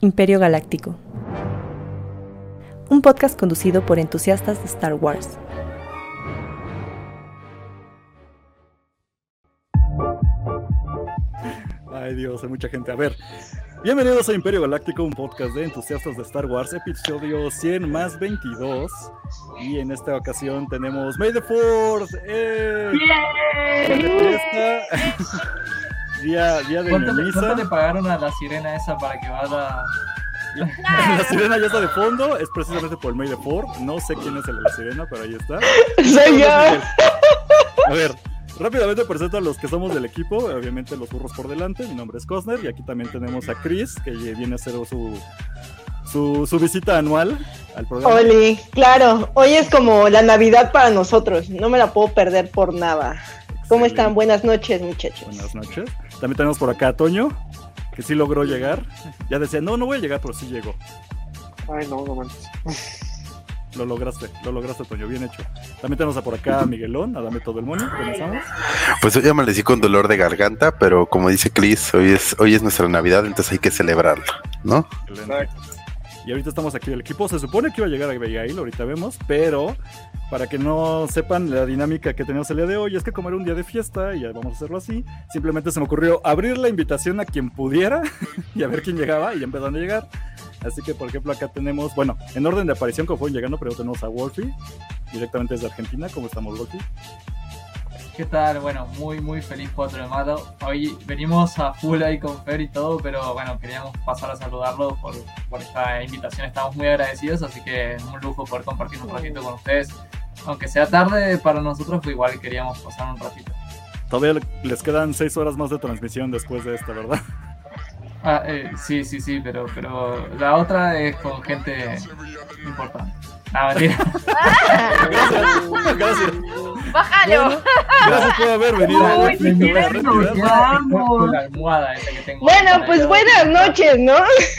Imperio Galáctico. Un podcast conducido por entusiastas de Star Wars. Ay Dios, hay mucha gente. A ver, bienvenidos a Imperio Galáctico, un podcast de entusiastas de Star Wars, episodio 100 más 22. Y en esta ocasión tenemos May the Fourth. Día de misa. ¿Cuánto le pagaron a la sirena esa para que vaya? La sirena ya está de fondo, es precisamente por el May the Fourth. No sé quién es el de la sirena, pero ahí está. Soy yo. A ver, rápidamente presento a los que somos del equipo. Obviamente los burros por delante. Mi nombre es Cosner y aquí también tenemos a Chris, que viene a hacer su visita anual al programa. Oli, claro, hoy es como la Navidad para nosotros, no me la puedo perder por nada. ¿Cómo están? Buenas noches, muchachos. Buenas noches. También tenemos por acá a Toño, que sí logró llegar. Ya decía, no voy a llegar, pero sí llegó. Ay, no manches. Lo lograste, Toño, bien hecho. También tenemos por acá a Miguelón, a Dame Todo el Money. ¿Cómo estamos? Pues hoy amanecí con dolor de garganta, pero como dice Chris, hoy es nuestra Navidad, entonces hay que celebrarlo, ¿no? Excelente. Y ahorita estamos aquí del equipo. Se supone que iba a llegar a Abigail, ahorita vemos, pero para que no sepan la dinámica que tenemos el día de hoy, es que como era un día de fiesta, y ya vamos a hacerlo así, simplemente se me ocurrió abrir la invitación a quien pudiera y a ver quién llegaba, y ya empezaron a llegar. Así que, por ejemplo, acá tenemos, bueno, en orden de aparición, como fueron llegando, pero tenemos a Wolfie, directamente desde Argentina. ¿Cómo estamos, Wolfie? ¿Qué tal? Bueno, muy feliz 4 de mayo. Hoy venimos a full ahí con Fer y todo, pero bueno, queríamos pasar a saludarlo por esta invitación. Estamos muy agradecidos, así que es un lujo poder compartir un ratito con ustedes. Aunque sea tarde para nosotros, pues igual queríamos pasar un ratito. Todavía les quedan 6 horas más de transmisión después de esta, ¿verdad? Sí, pero la otra es con gente importante. Mentira. Gracias. ¡Bájalo! Bueno, gracias por haber venido. La almohada esa que tengo. Bueno, pues buenas noches, ¿no?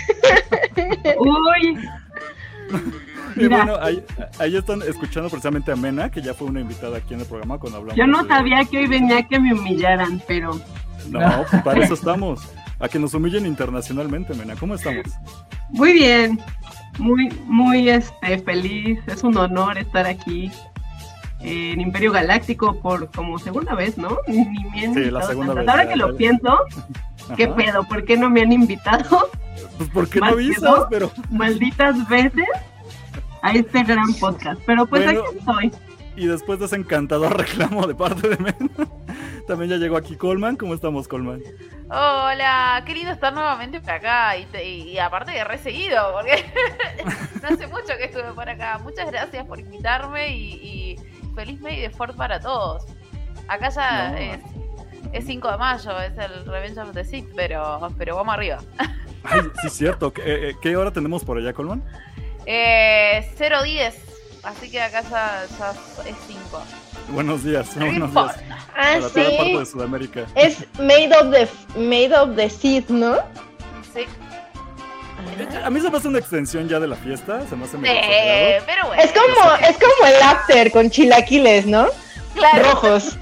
Uy. Y bueno, ahí están escuchando precisamente a Mena, que ya fue una invitada aquí en el programa cuando hablamos. Yo no sabía que hoy venía que me humillaran, pero... No, pues para eso estamos. A que nos humillen internacionalmente, Mena. ¿Cómo estamos? Muy bien. Muy feliz. Es un honor estar aquí en Imperio Galáctico por como segunda vez, ¿no? Ni me han Sí, invitado la segunda tantas. vez. Ahora que lo pienso, ¿qué pedo? ¿Por qué no me han invitado? Pues porque no Más avisas, que dos pero... malditas veces a este gran podcast. Pero pues Bueno, aquí estoy. Y después de ese encantador reclamo de parte de Mena, también ya llegó aquí Coleman. ¿Cómo estamos, Coleman? Hola, qué lindo estar nuevamente por acá y aparte de reseguido, porque no hace mucho que estuve por acá. Muchas gracias por invitarme y feliz May the Fourth para todos. Acá ya es 5 de mayo, es el Revenge of the Sith, pero vamos arriba. Ay, sí, cierto. ¿Qué hora tenemos por allá, Coleman? 0:10, así que acá ya es 5. Buenos días. No Buenos días. Ah, Para toda parte de sí. Sudamérica. Es Made of the Seed, ¿no? Sí. A mí se me hace una extensión ya de la fiesta. Se me hace medio exagerado. Pero bueno. Es como el after con chilaquiles, ¿no? Claro. Rojos.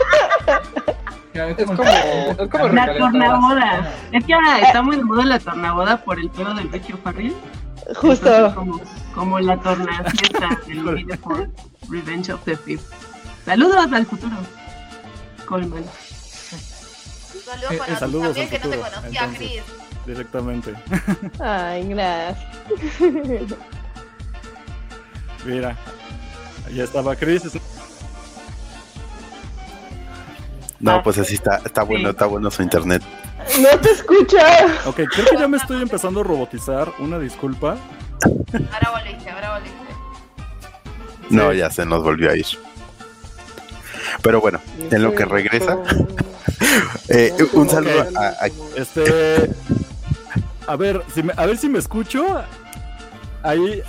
Es como La tornaboda. Es que ahora está muy de moda la tornaboda por el pedo del Vecchio Farril. Justo. Entonces, como la torna fiesta del May the Fourth, Revenge of the Fifth. Saludos al futuro, Coleman. Saludos para ti saludos también, al que no te futuro, conocía, entonces. Chris. Directamente. Ay, gracias. Mira, ahí estaba Chris. No, pues así está bueno su internet. No te escucho. Ok, creo que ya me estoy empezando a robotizar. Una disculpa. Ahora volviste. No, ya se nos volvió a ir. Pero bueno, en lo que regresa, un saludo a A ver si me escucho. Ahí.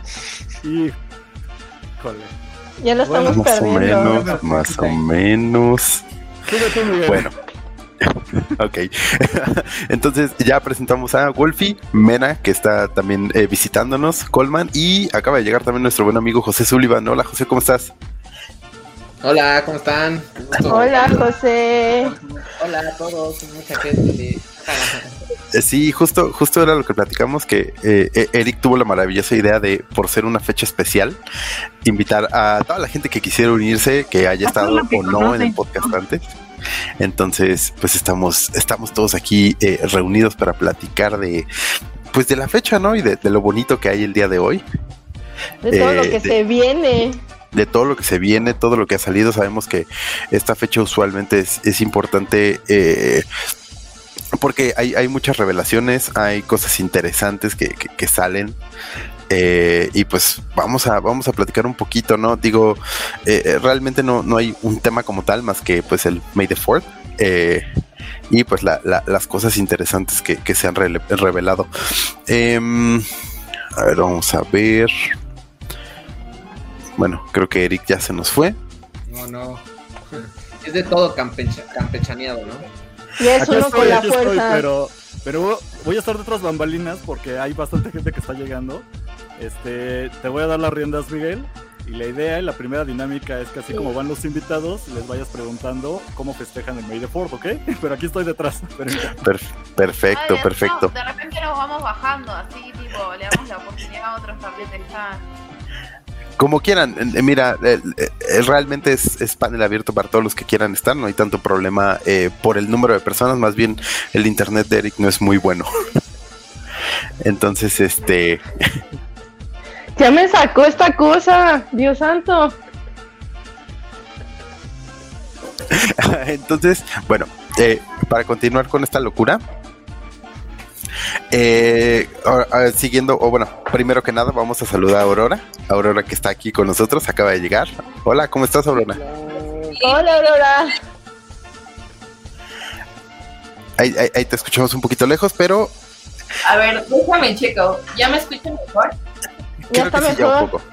Híjole. Ya lo estamos perdiendo. más o menos. Súbete, Miguel. Bueno. Ok, entonces ya presentamos a Wolfie, Mena, que está también visitándonos, Coleman, y acaba de llegar también nuestro buen amigo José Sullivan. Hola José, ¿cómo estás? Hola, ¿cómo están? Hola, José. Hola a todos, mucha gente. Sí, justo era lo que platicamos, que Eric tuvo la maravillosa idea de, por ser una fecha especial, invitar a toda la gente que quisiera unirse, que haya estado o no en el podcast antes. Entonces, pues estamos todos aquí reunidos para platicar de la fecha, ¿no? Y de lo bonito que hay el día de hoy. De todo lo que se viene. De todo lo que se viene, todo lo que ha salido. Sabemos que esta fecha usualmente es importante porque hay muchas revelaciones, hay cosas interesantes que salen. Y pues vamos a platicar un poquito, ¿no? Digo, realmente no hay un tema como tal más que pues el May the 4th y pues las cosas interesantes que se han revelado. A ver, vamos a ver. Bueno, creo que Eric ya se nos fue. No. Es de todo campechaneado, ¿no? Y es uno con la fuerza. Pero voy a estar de otras bambalinas porque hay bastante gente que está llegando. Te voy a dar las riendas, Miguel. Y la idea y la primera dinámica es que así como van los invitados, les vayas preguntando cómo festejan el May the 4th, ¿ok? Pero aquí estoy detrás. Perfecto. No, de repente nos vamos bajando, así tipo, le damos la oportunidad a otros también de estar. Como quieran, mira, realmente es panel abierto para todos los que quieran estar, no hay tanto problema por el número de personas, más bien el internet de Eric no es muy bueno. Entonces, Ya me sacó esta cosa, Dios santo. Entonces, bueno, para continuar con esta locura, siguiendo, primero que nada vamos a saludar a Aurora que está aquí con nosotros, acaba de llegar. Hola, ¿cómo estás, Aurora? Hola, Aurora. Ahí te escuchamos un poquito lejos, pero... A ver, déjame checo, ¿ya me escuchan mejor? Creo que sí, ya un poco.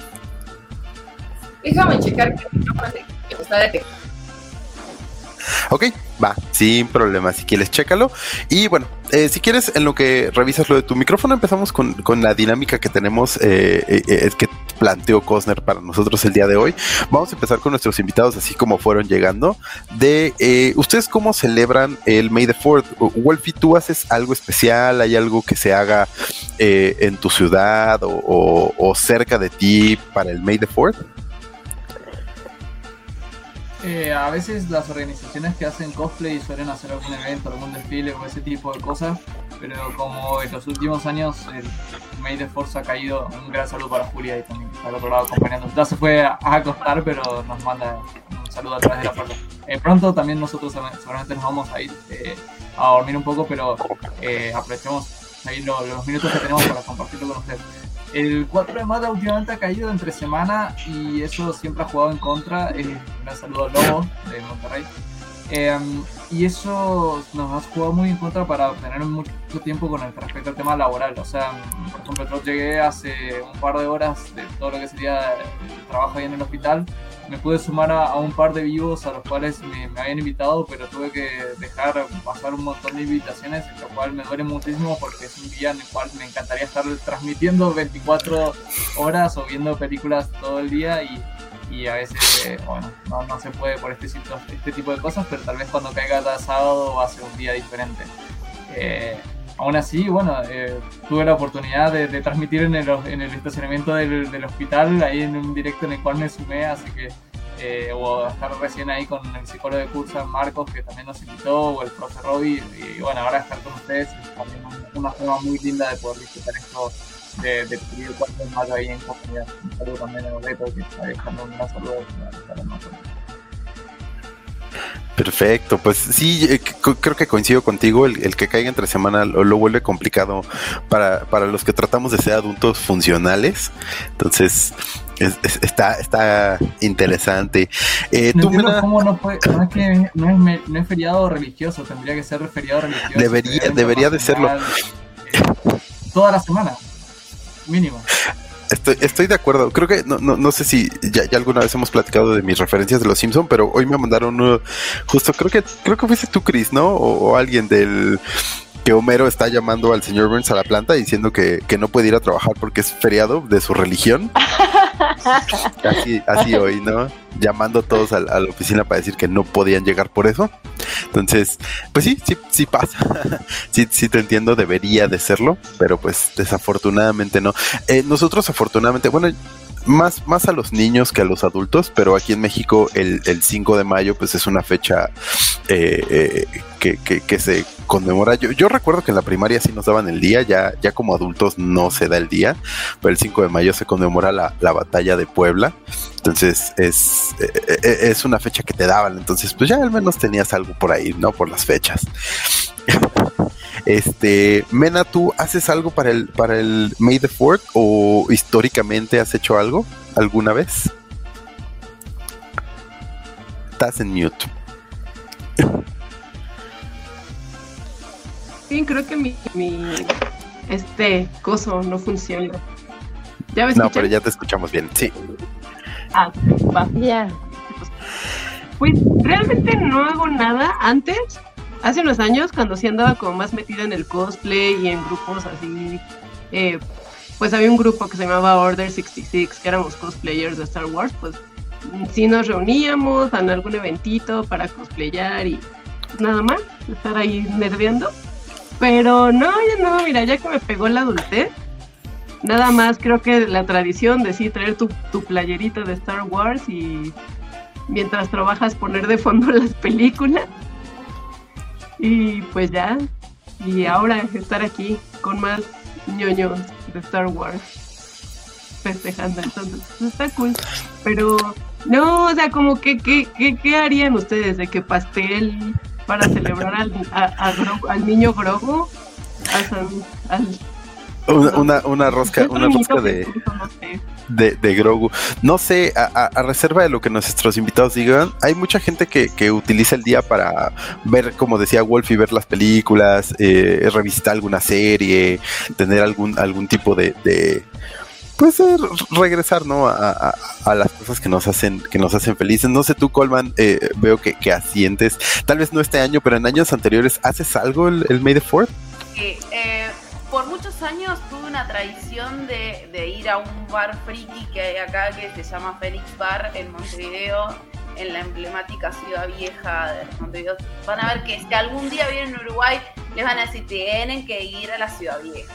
Déjame checar que está detectado. Ok, va, sin problema, si quieres chécalo. Y bueno, si quieres, en lo que revisas lo de tu micrófono, empezamos con la dinámica que tenemos, que planteó Cosner para nosotros el día de hoy. Vamos a empezar con nuestros invitados, así como fueron llegando. ¿Ustedes cómo celebran el May the 4th? Wolfie, ¿tú haces algo especial? ¿Hay algo que se haga en tu ciudad o cerca de ti para el May the 4th? A veces las organizaciones que hacen cosplay suelen hacer algún evento, algún desfile o ese tipo de cosas, pero como en los últimos años el May the 4th ha caído, un gran saludo para Julia y también que está al otro lado acompañando. Ya se fue a acostar, pero nos manda un saludo a través de la puerta. Pronto también nosotros seguramente nos vamos a ir a dormir un poco, pero aprovechemos ahí los minutos que tenemos para compartirlo con ustedes. El 4 de mayo últimamente ha caído entre semana y eso siempre ha jugado en contra. Un saludo al Lobo de Monterrey. Y eso nos ha jugado muy en contra para obtener mucho tiempo con respecto al tema laboral. O sea, por ejemplo, yo llegué hace un par de horas de todo lo que sería el trabajo ahí en el hospital. Me pude sumar a un par de vivos a los cuales me habían invitado, pero tuve que dejar pasar un montón de invitaciones, lo cual me duele muchísimo porque es un día en el cual me encantaría estar transmitiendo 24 horas o viendo películas todo el día y a veces no se puede por este tipo de cosas, pero tal vez cuando caiga cada sábado va a ser un día diferente. Aún así, tuve la oportunidad de transmitir en el estacionamiento del hospital, ahí en un directo en el cual me sumé, así que o estar recién ahí con el psicólogo de curso Marcos, que también nos invitó, o el profe Robbie, y ahora estar con ustedes es también una forma muy linda de poder disfrutar esto del periodo 4 de mayo ahí en comunidad. Un saludo también a Loreto, que está dejando un gran saludo para nosotros. Perfecto, pues sí, creo que coincido contigo, el que caiga entre semana lo vuelve complicado para los que tratamos de ser adultos funcionales, entonces está interesante. No entiendo cómo no es feriado religioso, tendría que ser feriado religioso. Debería de serlo. Toda la semana, mínimo. Estoy de acuerdo. Creo que no sé si ya alguna vez hemos platicado de mis referencias de los Simpson, pero hoy me mandaron uno, justo creo que fuiste tú, Chris, ¿no? O alguien del que Homero está llamando al señor Burns a la planta diciendo que no puede ir a trabajar porque es feriado de su religión. Así hoy, ¿no? Llamando todos a la oficina para decir que no podían llegar por eso. Entonces, pues sí pasa. Sí te entiendo, debería de serlo, pero pues desafortunadamente no. Nosotros afortunadamente, bueno, más a los niños que a los adultos, pero aquí en México el 5 de mayo pues es una fecha que se conmemora. Yo recuerdo que en la primaria sí nos daban el día, ya como adultos no se da el día, pero el 5 de mayo se conmemora la batalla de Puebla. Entonces es una fecha que te daban, entonces pues ya al menos tenías algo por ahí, ¿no? Por las fechas. Mena, ¿tú haces algo para el May the 4th o históricamente has hecho algo alguna vez? Estás en mute. Sí, creo que mi coso no funciona. ¿Ya me escuchan? No, pero ya te escuchamos bien, sí. Ah, va. Ya. Pues realmente no hago nada. Antes, hace unos años, cuando sí andaba como más metida en el cosplay y en grupos así, pues había un grupo que se llamaba Order 66, que éramos cosplayers de Star Wars, pues sí nos reuníamos en algún eventito para cosplayar y nada más, estar ahí nerdeando. Pero no, mira, ya que me pegó la adultez, nada más creo que la tradición de sí traer tu playerita de Star Wars y mientras trabajas poner de fondo las películas. Y pues ya, y ahora estar aquí con más ñoños de Star Wars festejando, entonces está cool. Pero no, o sea, como que ¿qué harían ustedes? ¿De que pastel para celebrar al niño Grogu? Una rosca de Grogu. No sé, a reserva de lo que nuestros invitados digan, hay mucha gente que utiliza el día para ver, como decía Wolfie, ver las películas, revisitar alguna serie, tener algún tipo de pues regresar, ¿no? A las cosas que nos hacen felices. No sé tú, Coleman, veo que asientes, tal vez no este año, pero en años anteriores, ¿haces algo el May the 4th? Por muchos años tuve una tradición de ir a un bar friki que hay acá que se llama Fénix Bar en Montevideo, en la emblemática Ciudad Vieja de Montevideo. Van a ver que si algún día vienen a Uruguay, les van a decir, tienen que ir a la Ciudad Vieja.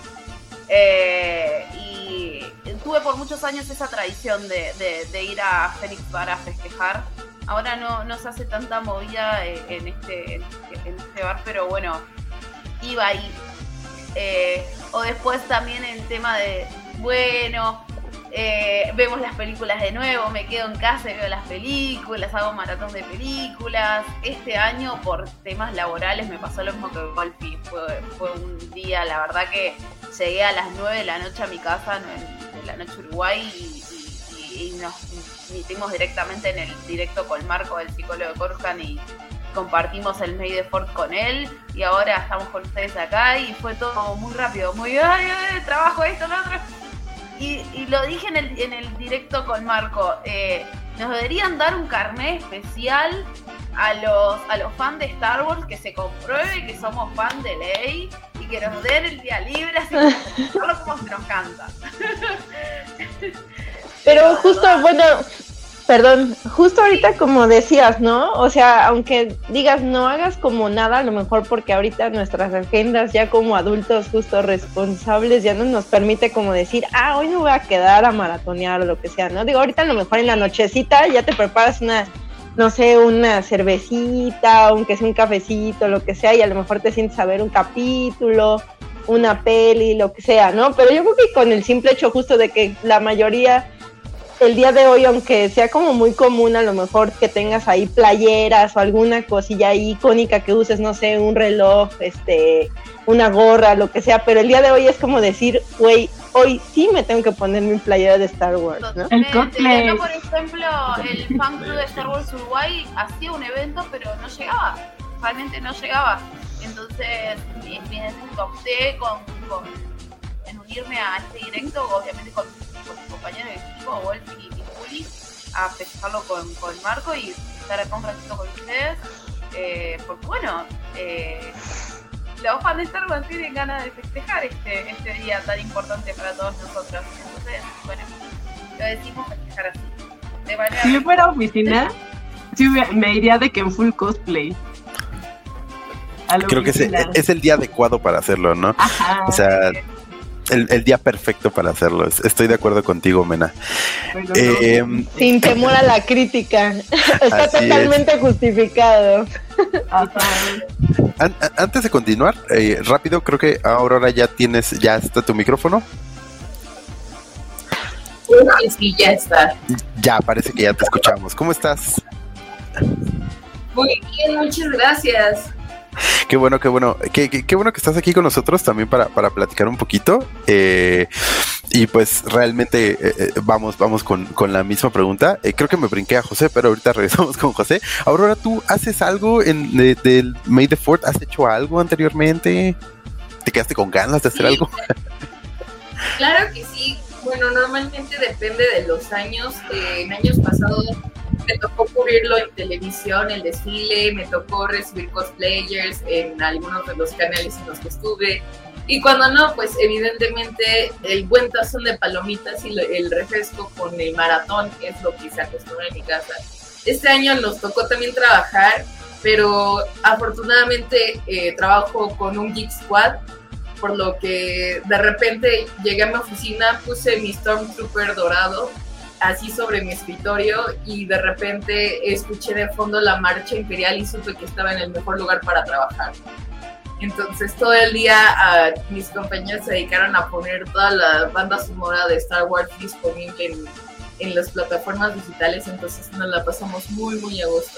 Y tuve por muchos años esa tradición de ir a Fénix Bar a festejar. Ahora no se hace tanta movida en este bar, pero bueno, iba ahí. O después también el tema de, bueno, vemos las películas de nuevo, me quedo en casa y veo las películas, hago maratón de películas. Este año por temas laborales me pasó lo mismo que Wolfie, fue un día, la verdad que llegué a las 9 de la noche a mi casa, en la noche Uruguay, y nos metimos directamente en el directo con Marco, el psicólogo de Coruscant, y compartimos el May the 4th con él, y ahora estamos con ustedes acá, y fue todo muy rápido, muy trabajo esto, lo otro, y lo dije en el directo con Marco, nos deberían dar un carnet especial a los fans de Star Wars, que se compruebe que somos fans de ley y que nos den el día libre, así como se nos canta. Pero justo, bueno, perdón, justo ahorita como decías, ¿no? O sea, aunque digas no hagas como nada, a lo mejor porque ahorita nuestras agendas ya como adultos justo responsables ya no nos permite como decir, hoy me voy a quedar a maratonear o lo que sea, ¿no? Digo, ahorita a lo mejor en la nochecita ya te preparas una cervecita, aunque sea un cafecito, lo que sea, y a lo mejor te sientes a ver un capítulo, una peli, lo que sea, ¿no? Pero yo creo que con el simple hecho justo de que la mayoría el día de hoy, aunque sea como muy común a lo mejor que tengas ahí playeras o alguna cosilla icónica que uses, no sé, un reloj, una gorra, lo que sea, pero el día de hoy es como decir, güey, hoy sí me tengo que poner mi playera de Star Wars, ¿no? Yo, por ejemplo, el fan club de Star Wars Uruguay hacía un evento, pero no llegaba, realmente no llegaba. Entonces, opté en unirme a este directo, obviamente con mis compañeros de equipo, Wolfie y Juli, a festejarlo con Marco y estar acá un ratito con ustedes, porque bueno, los fans de Star Wars tienen ganas de festejar este día tan importante para todos nosotros. Entonces, bueno, lo decimos festejar así. De manera Si yo fuera oficina, sí me iría de que en full cosplay. Creo que es el día adecuado para hacerlo, ¿no? Ajá. O sea, el día perfecto para hacerlo. Estoy de acuerdo contigo, Mena. Bueno, Sin temor a la crítica. Está Así totalmente justificado. Antes de continuar, rápido, creo que Aurora ya está tu micrófono. Sí, ya está. Ya, parece que ya te escuchamos. ¿Cómo estás? Muy bien, muchas gracias. Qué bueno. Qué bueno que estás aquí con nosotros también para platicar un poquito. Y pues realmente vamos con la misma pregunta. Creo que me brinqué a José, pero ahorita regresamos con José. Aurora, ¿tú haces algo del May the 4th? ¿Has hecho algo anteriormente? ¿Te quedaste con ganas de hacer algo? Claro que sí. Bueno, normalmente depende de los años. En años pasados me tocó cubrirlo en televisión, el desfile, me tocó recibir cosplayers en algunos de los canales en los que estuve. Y cuando no, pues evidentemente el buen tazón de palomitas y el refresco con el maratón es lo que se acostumbra en mi casa. Este año nos tocó también trabajar, pero afortunadamente trabajo con un Geek Squad, por lo que de repente llegué a mi oficina, puse mi Stormtrooper dorado así sobre mi escritorio y de repente escuché de fondo la marcha imperial y supe que estaba en el mejor lugar para trabajar. Entonces todo el día mis compañeros se dedicaron a poner toda la banda sonora de Star Wars disponible en las plataformas digitales, entonces nos la pasamos muy, muy a gusto.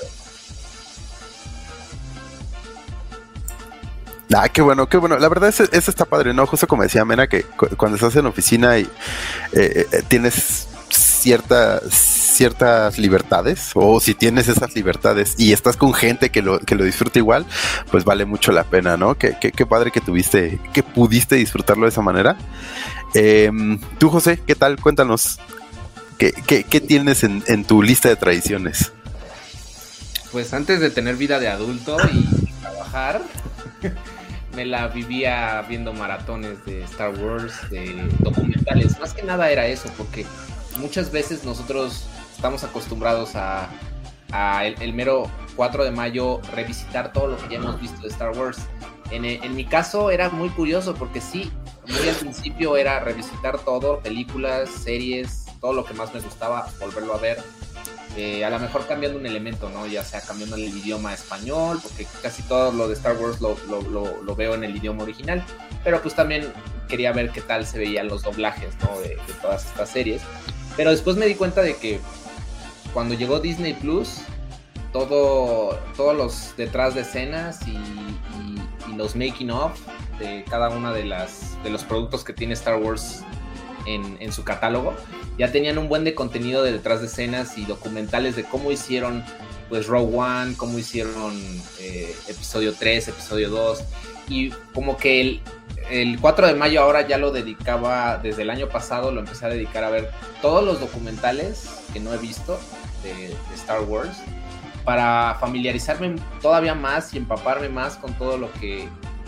Qué bueno. La verdad eso está padre, ¿no? Justo como decía Mena, que cuando estás en oficina y tienes ciertas libertades, o si tienes esas libertades y estás con gente que lo disfruta igual, pues vale mucho la pena, ¿no? Qué padre que pudiste disfrutarlo de esa manera. Tú, José, ¿qué tal? Cuéntanos, ¿qué tienes en tu lista de tradiciones? Pues antes de tener vida de adulto y trabajar, me la vivía viendo maratones de Star Wars, de documentales. Más que nada era eso, porque muchas veces nosotros estamos acostumbrados a el mero 4 de mayo revisitar todo lo que ya hemos visto de Star Wars. En mi caso era muy curioso porque sí, muy al principio era revisitar todo, películas, series, todo lo que más me gustaba, volverlo a ver. A lo mejor cambiando un elemento, ¿no? Ya sea cambiando el idioma español, porque casi todo lo de Star Wars lo veo en el idioma original, pero pues también quería ver qué tal se veían los doblajes, ¿no? De todas estas series. Pero después me di cuenta de que cuando llegó Disney Plus, todos los detrás de escenas y los making of de cada una de los productos que tiene Star Wars en su catálogo, ya tenían un buen de contenido de detrás de escenas y documentales de cómo hicieron pues Rogue One, cómo hicieron episodio 3, episodio 2, y como que el 4 de mayo ahora ya lo dedicaba, desde el año pasado lo empecé a dedicar a ver todos los documentales que no he visto de Star Wars, para familiarizarme todavía más y empaparme más con todo lo que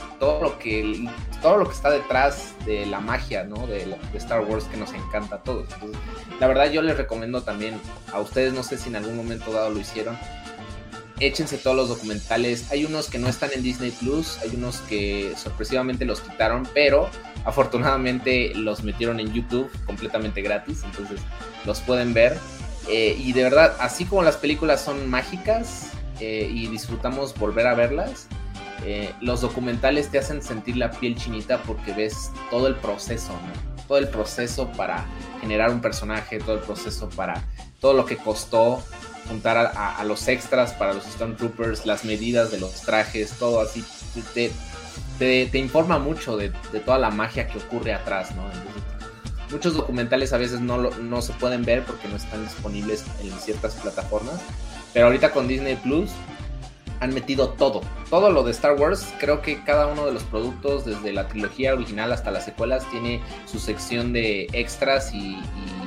está detrás de la magia, ¿no? de Star Wars, que nos encanta a todos. Entonces, la verdad yo les recomiendo también a ustedes, no sé si en algún momento dado lo hicieron, échense todos los documentales. Hay unos que no están en Disney Plus, hay unos que sorpresivamente los quitaron, pero afortunadamente los metieron en YouTube completamente gratis, entonces los pueden ver. Y de verdad, así como las películas son mágicas y disfrutamos volver a verlas, los documentales te hacen sentir la piel chinita porque ves todo el proceso, ¿no? Todo el proceso para generar un personaje, todo el proceso para todo lo que costó juntar a los extras para los Stormtroopers, las medidas de los trajes, todo así. Te informa mucho de toda la magia que ocurre atrás, ¿no? Entonces, muchos documentales a veces no se pueden ver porque no están disponibles en ciertas plataformas, pero ahorita con Disney Plus han metido todo lo de Star Wars. Creo que cada uno de los productos, desde la trilogía original hasta las secuelas, tiene su sección de extras y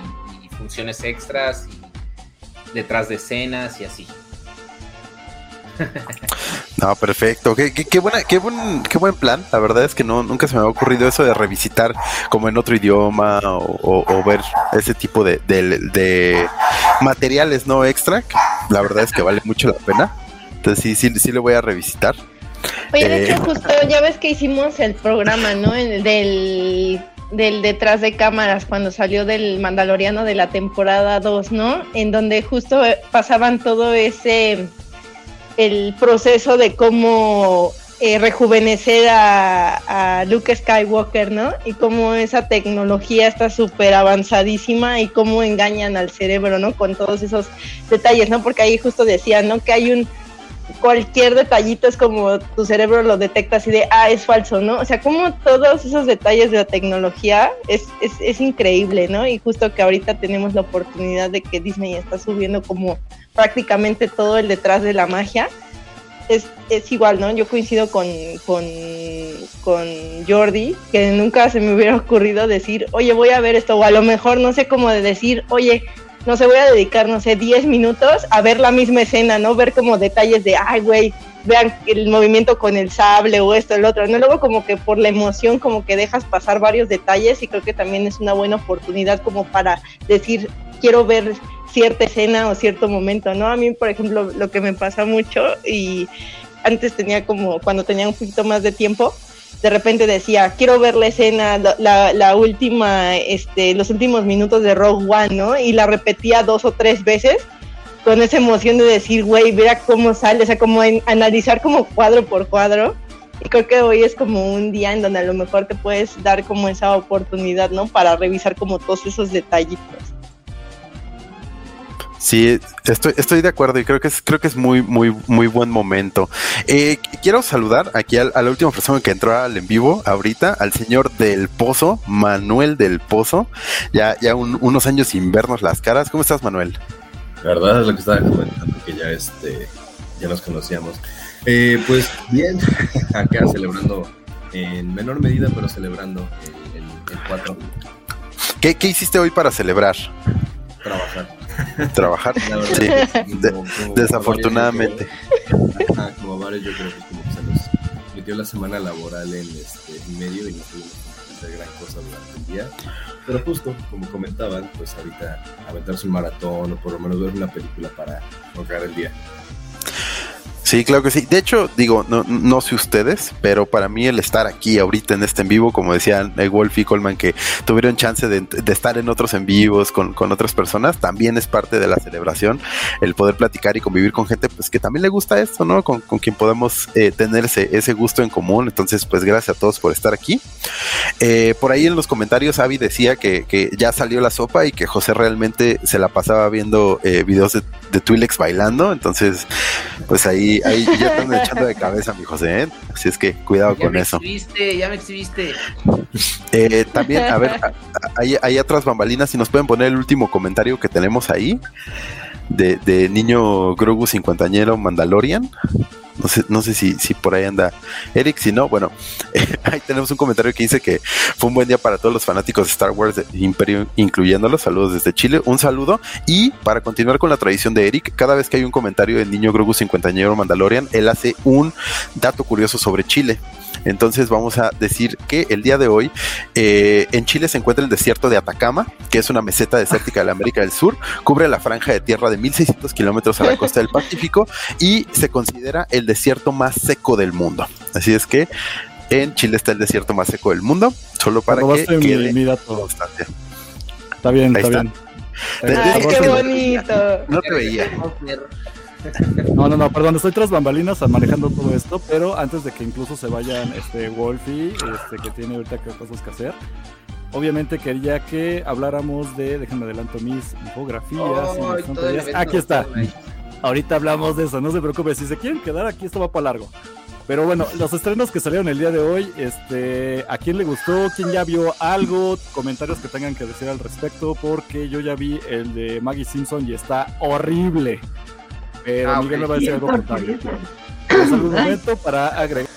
funciones extras y detrás de escenas y así. No, perfecto. Qué buen plan. La verdad es que nunca se me había ocurrido eso de revisitar como en otro idioma o ver ese tipo de materiales no extra. La verdad es que vale mucho la pena. Entonces sí le voy a revisitar. Oye, de hecho, justo ya ves que hicimos el programa, ¿no? Del detrás de cámaras cuando salió del Mandaloriano de la temporada 2, ¿no? En donde justo pasaban todo el proceso de cómo rejuvenecer a Luke Skywalker, ¿no? Y cómo esa tecnología está súper avanzadísima y cómo engañan al cerebro, ¿no? Con todos esos detalles, ¿no? Porque ahí justo decían, ¿no? Que cualquier detallito es como tu cerebro lo detecta así de, es falso, ¿no? O sea, como todos esos detalles de la tecnología es increíble, ¿no? Y justo que ahorita tenemos la oportunidad de que Disney está subiendo como prácticamente todo el detrás de la magia, es igual, ¿no? Yo coincido con Jordi, que nunca se me hubiera ocurrido decir, oye, voy a ver esto, o a lo mejor no sé cómo de decir, oye, no sé, voy a dedicar, 10 minutos a ver la misma escena, ¿no? Ver como detalles de, güey, vean el movimiento con el sable o esto, el otro, ¿no? Luego como que por la emoción como que dejas pasar varios detalles y creo que también es una buena oportunidad como para decir, quiero ver cierta escena o cierto momento, ¿no? A mí, por ejemplo, lo que me pasa mucho y antes cuando tenía un poquito más de tiempo, de repente decía, quiero ver la escena, la última, los últimos minutos de Rogue One, ¿no? Y la repetía 2 o 3 veces con esa emoción de decir, güey, vea cómo sale, o sea, como analizar como cuadro por cuadro. Y creo que hoy es como un día en donde a lo mejor te puedes dar como esa oportunidad, ¿no? Para revisar como todos esos detallitos. Sí, estoy de acuerdo y creo que es muy buen momento. Quiero saludar aquí a la última persona que entró al en vivo ahorita, al señor Del Pozo, Manuel Del Pozo. Ya unos años sin vernos las caras. ¿Cómo estás, Manuel? La verdad es lo que estaba comentando, que ya nos conocíamos. Pues bien, acá celebrando en menor medida, pero celebrando el 4. ¿Qué hiciste hoy para celebrar? Trabajar, la verdad, sí. Desafortunadamente. Como varios, yo creo que como que se nos metió la semana laboral en medio y no pudimos hacer gran cosa durante el día. Pero justo, como comentaban, pues ahorita aventarse un maratón o por lo menos ver una película para ahorrar el día. Sí, claro que sí. De hecho, digo, no sé ustedes, pero para mí el estar aquí ahorita en este en vivo, como decían Wolf y Coleman, que tuvieron chance de estar en otros en vivos con otras personas, también es parte de la celebración, el poder platicar y convivir con gente pues que también le gusta esto, ¿no? Con quien podemos tener ese gusto en común. Entonces, pues gracias a todos por estar aquí. Por ahí en los comentarios Abby decía que ya salió la sopa y que José realmente se la pasaba viendo videos de Twi'leks bailando. Entonces, pues ahí ya están echando de cabeza, mi José, ¿eh? Así es que cuidado con eso. Ya me exhibiste. También, a ver, ahí atrás bambalinas, si nos pueden poner el último comentario que tenemos ahí de niño Grogu cincuentañero Mandalorian. No sé si por ahí anda Eric, si no, bueno, ahí tenemos un comentario que dice que fue un buen día para todos los fanáticos de Star Wars de Imperio, incluyéndolos. Saludos desde Chile, un saludo. Y para continuar con la tradición de Eric, cada vez que hay un comentario del niño Grogu cincuentañero Mandalorian, él hace un dato curioso sobre Chile. Entonces vamos a decir que el día de hoy en Chile se encuentra el desierto de Atacama, que es una meseta desértica de la América del Sur, cubre la franja de tierra de 1.600 kilómetros a la costa del Pacífico y se considera el desierto más seco del mundo. Así es que en Chile está el desierto más seco del mundo, solo para que quede mi dato. Constancia. Está bien, está bien. Ay, qué bonito. No te veía. No, perdón, estoy tras bambalinas manejando todo esto, pero antes de que incluso se vayan Wolfie, que tiene ahorita cosas que hacer, obviamente quería que habláramos déjenme adelanto mis infografías y mis tonterías. Aquí está. Ahorita hablamos de eso, no se preocupe, si se quieren quedar aquí esto va para largo. Pero bueno, los estrenos que salieron el día de hoy, ¿a quién le gustó? ¿Quién ya vio algo? Comentarios que tengan que decir al respecto, porque yo ya vi el de Maggie Simpson y está horrible. Pero Miguel me va a decir algo contrario. ¿Es algún momento para agregar?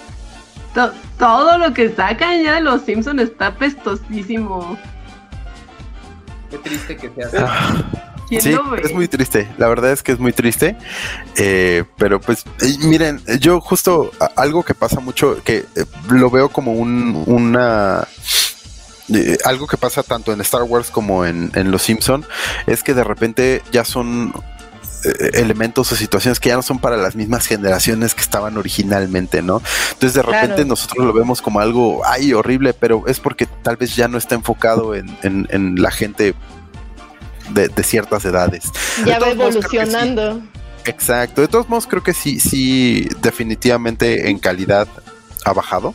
Todo lo que sacan ya de los Simpsons está pestosísimo. Qué triste que sea así. Sí, es muy triste. La verdad es que es muy triste. Pero pues, miren, yo justo algo que pasa mucho, que lo veo como algo que pasa tanto en Star Wars como en Los Simpson, es que de repente ya son elementos o situaciones que ya no son para las mismas generaciones que estaban originalmente, ¿no? Entonces de repente nosotros lo vemos como algo, ay, horrible, pero es porque tal vez ya no está enfocado en la gente de ciertas edades. Ya va evolucionando. Exacto, de todos modos creo que sí, definitivamente en calidad ha bajado.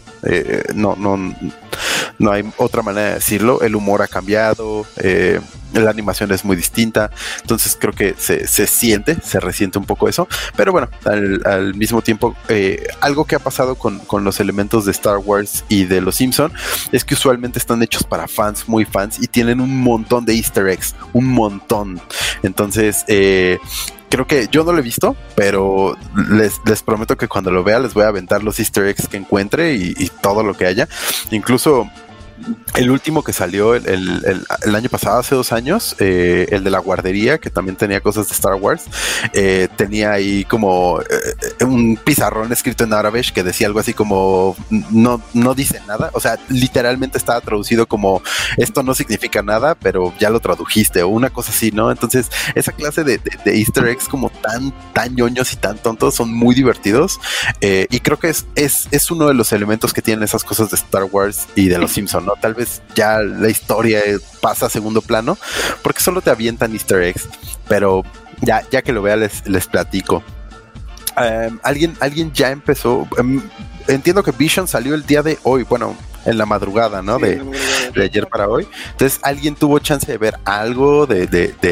No hay otra manera de decirlo. El humor ha cambiado, la animación es muy distinta, entonces creo que se resiente un poco eso, pero bueno, al mismo tiempo, algo que ha pasado con los elementos de Star Wars y de Los Simpson es que usualmente están hechos para fans, muy fans, y tienen un montón de easter eggs, un montón. Entonces creo que yo no lo he visto, pero les prometo que cuando lo vea les voy a aventar los easter eggs que encuentre y todo lo que haya. Incluso el último que salió el año pasado, hace 2 años, el de la guardería, que también tenía cosas de Star Wars, tenía ahí como un pizarrón escrito en árabe que decía algo así como no dice nada, o sea, literalmente estaba traducido como esto no significa nada, pero ya lo tradujiste, o una cosa así, ¿no? Entonces esa clase de easter eggs como tan ñoños y tan tontos son muy divertidos, y creo que es uno de los elementos que tienen esas cosas de Star Wars y de Los Simpson, ¿no? Tal vez ya la historia pasa a segundo plano porque solo te avientan easter eggs, pero ya que lo vea les platico. ¿Alguien ya empezó? Entiendo que Vision salió el día de hoy, bueno, en la madrugada, ¿no? Sí, de ayer para hoy. Entonces, ¿alguien tuvo chance de ver algo, de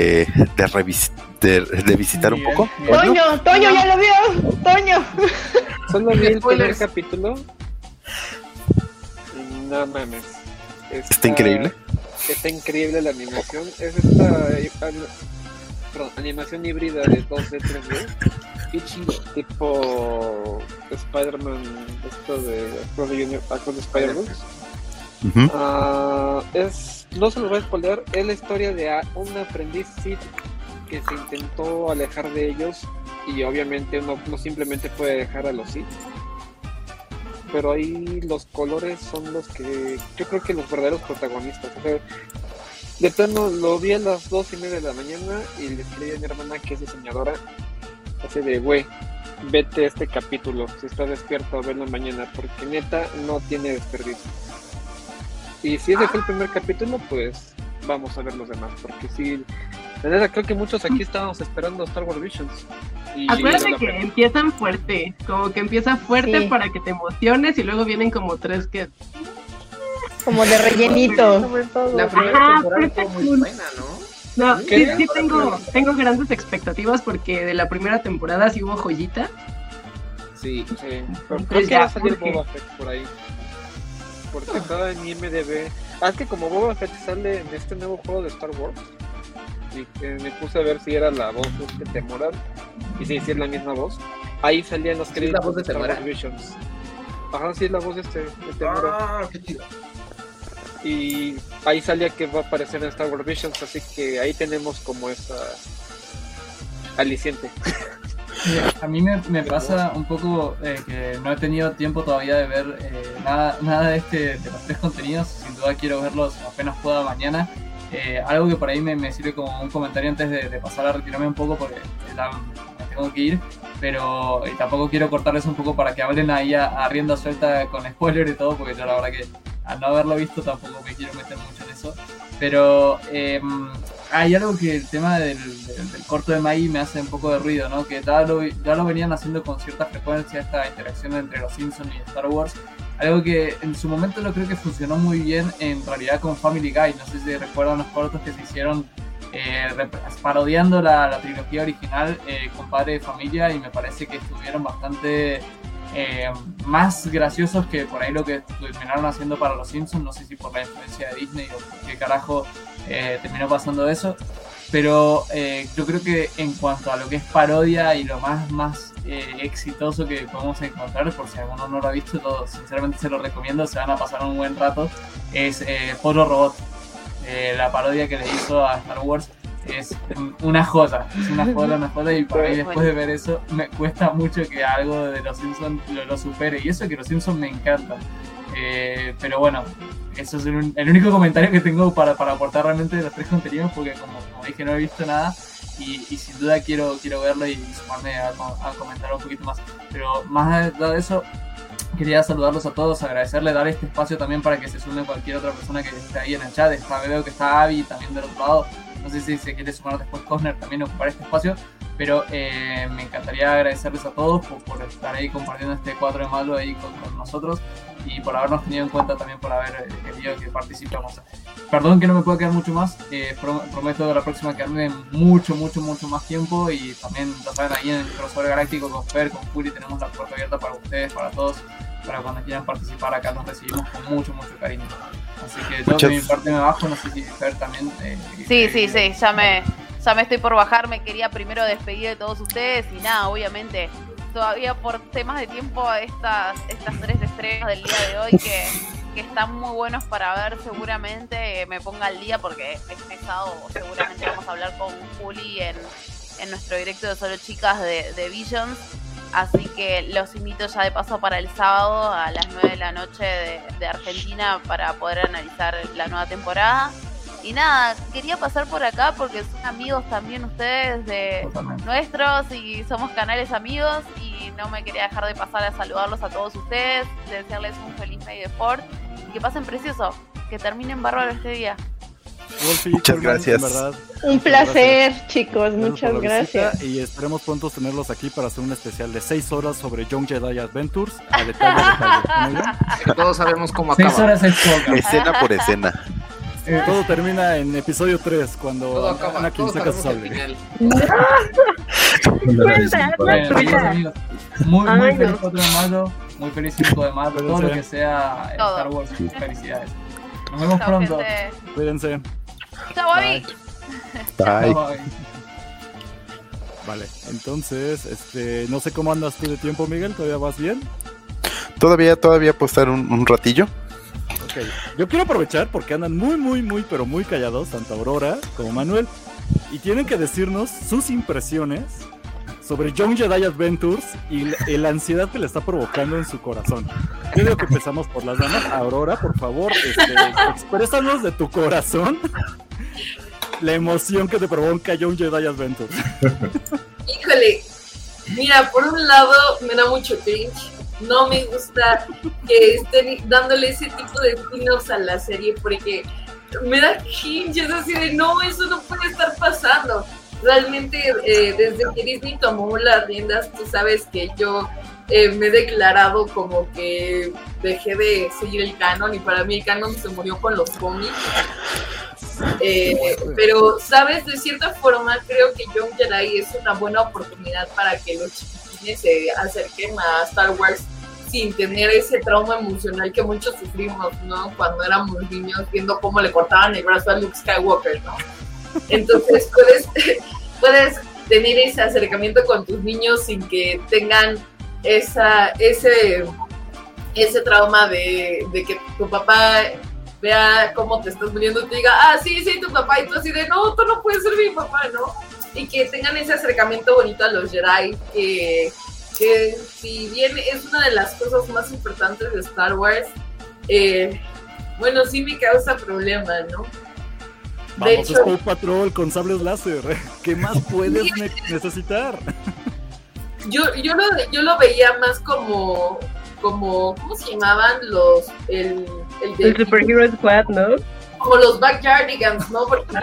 visitar un poco? Toño ya lo vio, Toño. Solo vi el primer capítulo. No mames. Está increíble. Está increíble la animación. Es esta animación híbrida de 2D, 3D. Qué chido. Tipo Spider-Man, esto de Across the Spider-Verse. No se lo voy a spoiler. Es la historia de un aprendiz Sith que se intentó alejar de ellos y obviamente no simplemente puede dejar a los Sith. Pero ahí los colores son los que yo creo que los verdaderos protagonistas. O sea, de plano lo vi a las 2:30 de la mañana y le escribí a mi hermana, que es diseñadora, así de, güey, vete este capítulo, si estás despierto, verlo mañana, porque neta no tiene desperdicio. Y si ese fue el primer capítulo, pues vamos a ver los demás, porque sí, la verdad creo que muchos aquí estábamos esperando Star Wars Visions. Acuérdate que empiezan fuerte, como que empieza fuerte para que te emociones y luego vienen como 3 que... Como de rellenito. La primera temporada fue muy buena, ¿no? No, sí tengo grandes expectativas porque de la primera temporada sí hubo joyita. Sí. Pero creo que va a salir Boba Fett por ahí. Porque estaba en IMDb. Es que como Boba Fett sale en este nuevo juego de Star Wars, y me puse a ver si era la voz de Temuran, y sí es la misma voz. Ahí salían los créditos la voz de Star Wars Visions. Ajá, sí es la voz de Temuran. Qué chido. Y ahí salía que va a aparecer en Star Wars Visions, así que ahí tenemos como esa aliciente. A mí me pasa un poco que no he tenido tiempo todavía de ver nada de los 3 contenidos. Sin duda quiero verlos apenas pueda mañana. Algo que por ahí me sirve como un comentario antes de pasar a retirarme un poco, porque me tengo que ir, pero tampoco quiero cortarles un poco para que hablen ahí a rienda suelta con spoiler y todo, porque yo la verdad que al no haberlo visto tampoco me quiero meter mucho en eso. Pero hay algo que el tema del corto de Maggie me hace un poco de ruido, ¿no? Que ya lo venían haciendo con cierta frecuencia, esta interacción entre los Simpsons y Star Wars. Algo que en su momento lo creo que funcionó muy bien en realidad con Family Guy. No sé si recuerdan los cortos que se hicieron parodiando la trilogía original con Padre de Familia, y me parece que estuvieron bastante más graciosos que por ahí lo que terminaron haciendo para los Simpsons. No sé si por la influencia de Disney o por qué carajo terminó pasando eso, pero yo creo que en cuanto a lo que es parodia y lo más exitoso que podemos encontrar, por si alguno no lo ha visto, sinceramente se lo recomiendo, se van a pasar un buen rato, es Polo Robot, la parodia que le hizo a Star Wars. es una joya, y para mí después de ver eso me cuesta mucho que algo de Los Simpsons lo supere, y eso que Los Simpsons me encantan. Pero bueno, eso es el único comentario que tengo para aportar realmente de los 3 contenidos, porque como dije no he visto nada y sin duda quiero verlo y sumarme a comentar un poquito más. Pero más allá de eso, quería saludarlos a todos, agradecerle, dar este espacio también para que se sume cualquier otra persona que esté ahí en el chat. Veo que está Abby también del otro lado, no sé si se quiere sumar después Cosner también a ocupar este espacio, pero me encantaría agradecerles a todos por estar ahí compartiendo este 4 de mayo ahí con nosotros, y por habernos tenido en cuenta también, por haber querido que participemos. Perdón que no me pueda quedar mucho más, prometo de la próxima quedarme mucho más tiempo, y también ya saben, ahí en el crossover galáctico con Fer, con Fury, tenemos la puerta abierta para ustedes, para todos, para cuando quieran participar. Acá nos recibimos con mucho cariño. Así que yo de mi parte me bajo, no sé si Fer también... Sí, ya me estoy por bajar. Me quería primero despedir de todos ustedes y nada, obviamente todavía por temas de tiempo estas 3 estrenos del día de hoy que están muy buenos para ver, seguramente me ponga al día porque este sábado seguramente vamos a hablar con Juli en nuestro directo de Solo Chicas de Visions, así que los invito ya de paso para el sábado a las 9 de la noche de Argentina para poder analizar la nueva temporada. Y nada, quería pasar por acá porque son amigos también ustedes de nuestros y somos canales amigos, y no me quería dejar de pasar a saludarlos a todos ustedes, desearles un feliz May the 4th y que pasen precioso, que terminen bárbaro este día. Wolfie, muchas gracias. ¿verdad? Un placer, chicos, muchas gracias. Y esperemos pronto tenerlos aquí para hacer un especial de 6 horas sobre Young Jedi Adventures a detalle. Todos sabemos cómo acaba. 6 horas es poco. Escena por escena. Todo termina en episodio 3 cuando Anakin saca su sable. Amigos, muy feliz 4 de mayo, muy feliz 5 de mayo, todo lo que sea Star Wars. Felicidades. Nos vemos pronto. Cuídense. Chao, Bobby. Bye. Vale, entonces, no sé cómo andas tú de tiempo, Miguel. ¿Todavía vas bien? Todavía puedo estar un ratillo. Okay. Yo quiero aprovechar porque andan muy, pero muy callados, tanto Aurora como Manuel, y tienen que decirnos sus impresiones sobre Young Jedi Adventures y la ansiedad que le está provocando en su corazón. Yo digo que empezamos por las damas. Aurora, por favor, exprésanos de tu corazón la emoción que te provoca Young Jedi Adventures. Híjole, mira, por un lado me da mucho cringe. No me gusta que estén dándole ese tipo de spin-offs a la serie porque me da cringe, es así de no, eso no puede estar pasando. Realmente desde que Disney tomó las riendas, tú sabes que yo me he declarado como que dejé de seguir el canon, y para mí el canon se murió con los cómics. Pero, ¿sabes? De cierta forma creo que Young Jedi es una buena oportunidad para que los chiquitines se acerquen a Star Wars sin tener ese trauma emocional que muchos sufrimos, ¿no? Cuando éramos niños viendo cómo le cortaban el brazo a Luke Skywalker, ¿no? Entonces puedes tener ese acercamiento con tus niños sin que tengan ese trauma de que tu papá vea cómo te estás muriendo y te diga, sí, tu papá, y tú así de, no, tú no puedes ser mi papá, ¿no? Y que tengan ese acercamiento bonito a los Jedi, que si bien es una de las cosas más importantes de Star Wars, bueno, sí me causa problema, ¿no? De hecho, es Paw Patrol con sables láser. ¿Qué más puedes necesitar? Yo lo veía más como ¿cómo se llamaban el Superhero Squad, ¿no? Como los Backyardigans, ¿no? Porque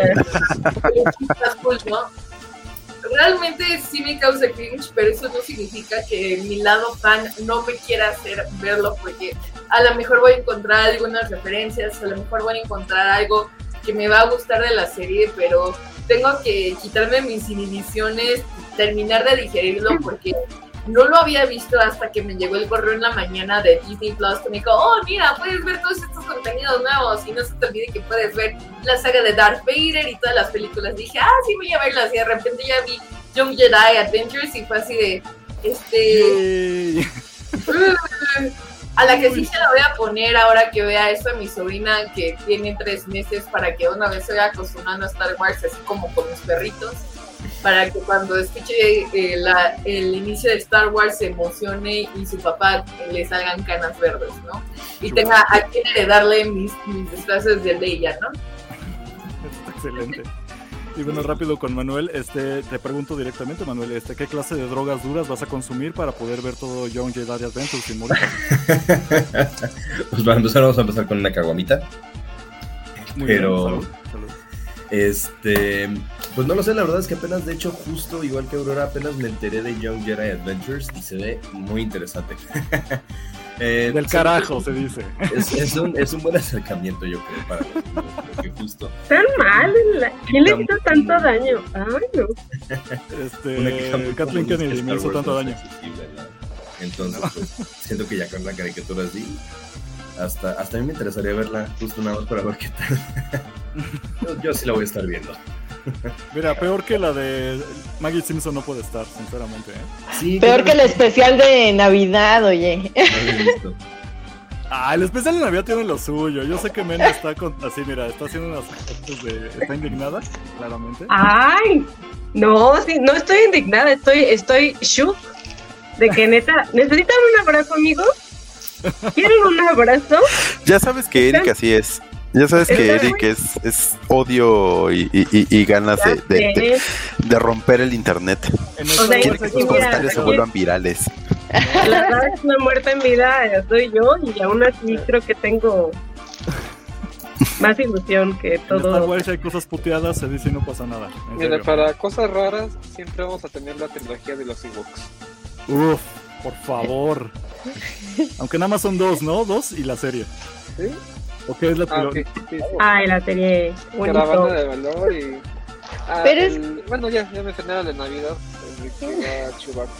¿no? Realmente sí me causa cringe, pero eso no significa que mi lado fan no me quiera hacer verlo, porque a lo mejor voy a encontrar algunas referencias, a lo mejor voy a encontrar algo que me va a gustar de la serie, pero tengo que quitarme mis inhibiciones, terminar de digerirlo, porque no lo había visto hasta que me llegó el correo en la mañana de Disney Plus que me dijo, mira, puedes ver todos estos contenidos nuevos y no se te olvide que puedes ver la saga de Darth Vader y todas las películas. Dije, sí, voy a verlas, y de repente ya vi Young Jedi Adventures y fue así de, A la que sí se la voy a poner ahora que vea esto a mi sobrina que tiene 3 meses para que una vez se vaya acostumbrando a Star Wars así como con los perritos, para que cuando escuche el inicio de Star Wars se emocione y su papá le salgan canas verdes, ¿no? Y tenga a quien heredarle mis disfraces de Leia, ¿no? Excelente. Y bueno, rápido con Manuel, te pregunto directamente, Manuel, ¿qué clase de drogas duras vas a consumir para poder ver todo Young Jedi Adventures sin morir? Pues para empezar vamos a empezar con una caguamita. Muy Pero bien, salud. Pues no lo sé, la verdad es que apenas, de hecho, justo igual que Aurora, apenas me enteré de Young Jedi Adventures y se ve muy interesante. Del carajo, se dice. Es un buen acercamiento, yo creo, para los porque justo. Tan mal, ¿quién le hizo tanto daño? Ay, no. Kathleen Kennedy me hizo tanto daño. Entonces, pues, siento que ya con la caricatura así, hasta a mí me interesaría verla justo nada más para ver qué tal. Yo sí la voy a estar viendo. Mira, peor que la de Maggie Simpson no puede estar, sinceramente. Sí, peor que el especial de Navidad, oye. El especial de Navidad tiene lo suyo. Yo sé que Mena está así, mira, está haciendo unas fotos está indignada, claramente. Ay, no, sí, no estoy indignada, estoy shook de que neta, ¿necesitan un abrazo, amigos? ¿Quieren un abrazo? Ya sabes que Eric así es. Ya sabes que Eric es odio y ganas de romper el internet. O sea, quiere que sus comentarios se vuelvan virales. La verdad es una muerta en vida soy yo y aún así creo que tengo más ilusión que todo. En Star Wars hay cosas puteadas, se dice y no pasa nada. Mira, para cosas raras siempre vamos a tener la trilogía de los Ewoks. Uf, por favor. Aunque nada más son 2, ¿no? 2 y la serie. ¿Sí? ¿O qué es la trilogía? Sí. Ay, la serie. Caravana de Valor y... Pero bueno, ya mencioné la de Navidad, el que va Chewbacca.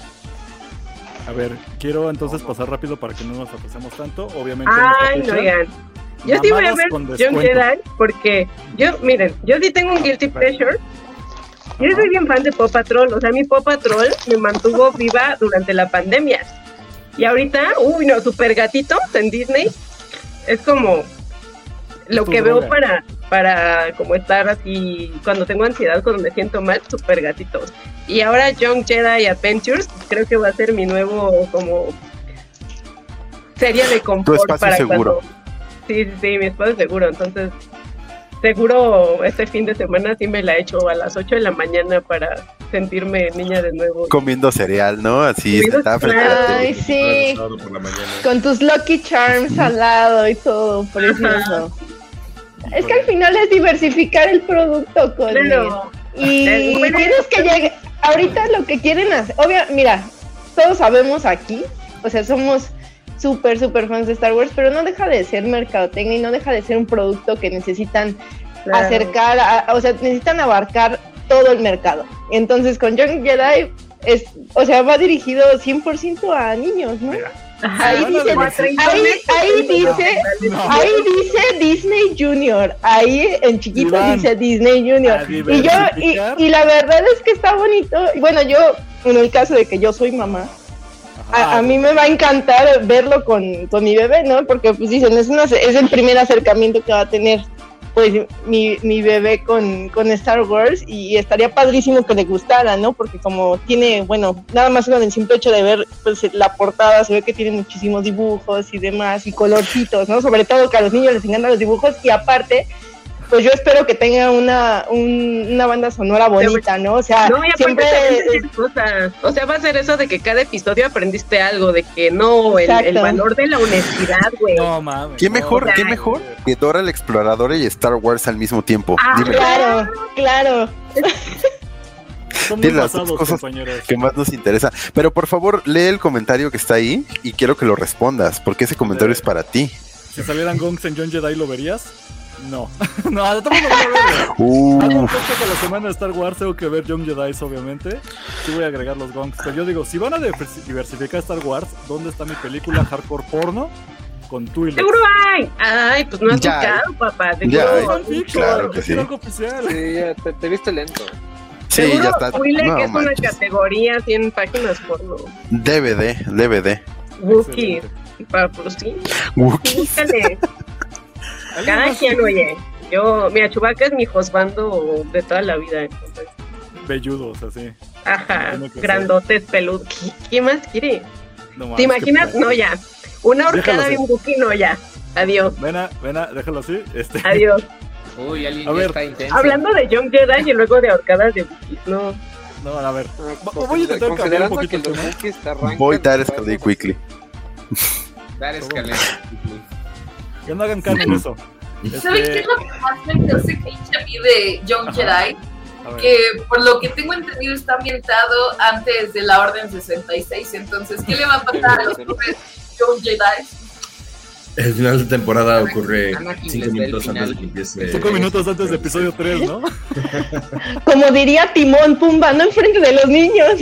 A ver, quiero entonces pasar rápido para que no nos atrasemos tanto. Obviamente. Ay, no, oigan. Yo sí voy a ver Young Jedi porque miren, yo sí tengo un guilty pleasure. Yo soy bien fan de Paw Patrol, o sea, mi Paw Patrol me mantuvo viva durante la pandemia. Y ahorita, Super Gatitos en Disney es como lo que veo para como estar así cuando tengo ansiedad, cuando me siento mal, Super Gatitos. Y ahora Young Jedi Adventures creo que va a ser mi nuevo como serie de confort. Tu espacio para seguro. Sí, mi espacio seguro. Entonces seguro este fin de semana sí me la echo a las 8 de la mañana para sentirme niña de nuevo. Comiendo cereal, ¿no? Así sentada frente a la tele. Ay, sí. Con tus Lucky Charms al lado y todo, precioso. Es que al final es diversificar el producto con y tienes que llegar. Ahorita lo que quieren hacer, mira, todos sabemos aquí, o sea, somos súper fans de Star Wars, pero no deja de ser mercadotecnia y no deja de ser un producto que necesitan acercar, necesitan abarcar todo el mercado. Entonces con Young Jedi va dirigido 100% a niños, ¿no? Ahí dice Disney Junior, ahí en chiquito dice Disney Junior. Y la verdad es que está bonito. Bueno, yo, en el caso de que yo soy mamá, a mí me va a encantar verlo con mi bebé, ¿no? Porque pues dicen, es el primer acercamiento que va a tener pues mi bebé con Star Wars, y estaría padrísimo que le gustara, ¿no? Porque como tiene, nada más con el simple hecho de ver pues la portada, se ve que tiene muchísimos dibujos y demás, y colorcitos, ¿no? Sobre todo que a los niños les encantan los dibujos, y aparte, pues yo espero que tenga una banda sonora bonita, ¿no? O sea, siempre... O sea, va a ser eso de que cada episodio aprendiste algo, de que el valor de la honestidad, güey. No, mames. ¿Qué mejor que Dora la Exploradora y Star Wars al mismo tiempo? Dime. Claro. Son muy las basados, dos cosas compañeros, que más nos interesa. Pero por favor, lee el comentario que está ahí y quiero que lo respondas, porque ese comentario es para ti. Si salieran gongs en Young Jedi, ¿lo verías? No, no, de todos modos no. Para la semana de Star Wars tengo que ver Young Jedi, obviamente. Sí voy a agregar los gongs. Pero yo digo, si van a diversificar Star Wars, ¿dónde está mi película hardcore porno? Con Twi'lek. ¡Seguro hay! Ay, pues no has buscado, papá. Claro que sí. Sí, ya te viste lento. Sí, ya está. Twi'lek es una categoría, 100 páginas porno. DVD. Wookiee. Pues sí. Wookiees. Búscale. Cada quien, oye. Mira, Chewbacca es mi husbando de toda la vida. Entonces. Velludos, así. Ajá, Tiene que grandotes, peludos. ¿Qué más quiere? No mames, ¿Te imaginas? qué No, ya. Una Déjalo horcada así. de un Wookiee, no, ya. Adiós. Ven a, déjalo así. Adiós. Uy, alguien A ya ver. está intenso. Hablando de Young Jedi y luego de ahorcadas de Wookiees, no. No, a ver. Voy a intentar cambiar un Considerando poquito que el los tema. Wookiees te arrancan. Voy a dar los escalé brazos. quickly. Dar escalera. Que no hagan canon eso. ¿Sabes qué es lo que más me hace cringe a mí de Young Ajá. Jedi? A ver. Que por lo que tengo entendido está ambientado antes de la Orden 66. Entonces, ¿qué le va a pasar a los pobres Young Jedi? El final de temporada ocurre Anakin 5 les da el minutos antes final. de que empiece. 5 minutos antes de episodio 3, ¿no? Como diría Timón, Pumba, no enfrente de los niños.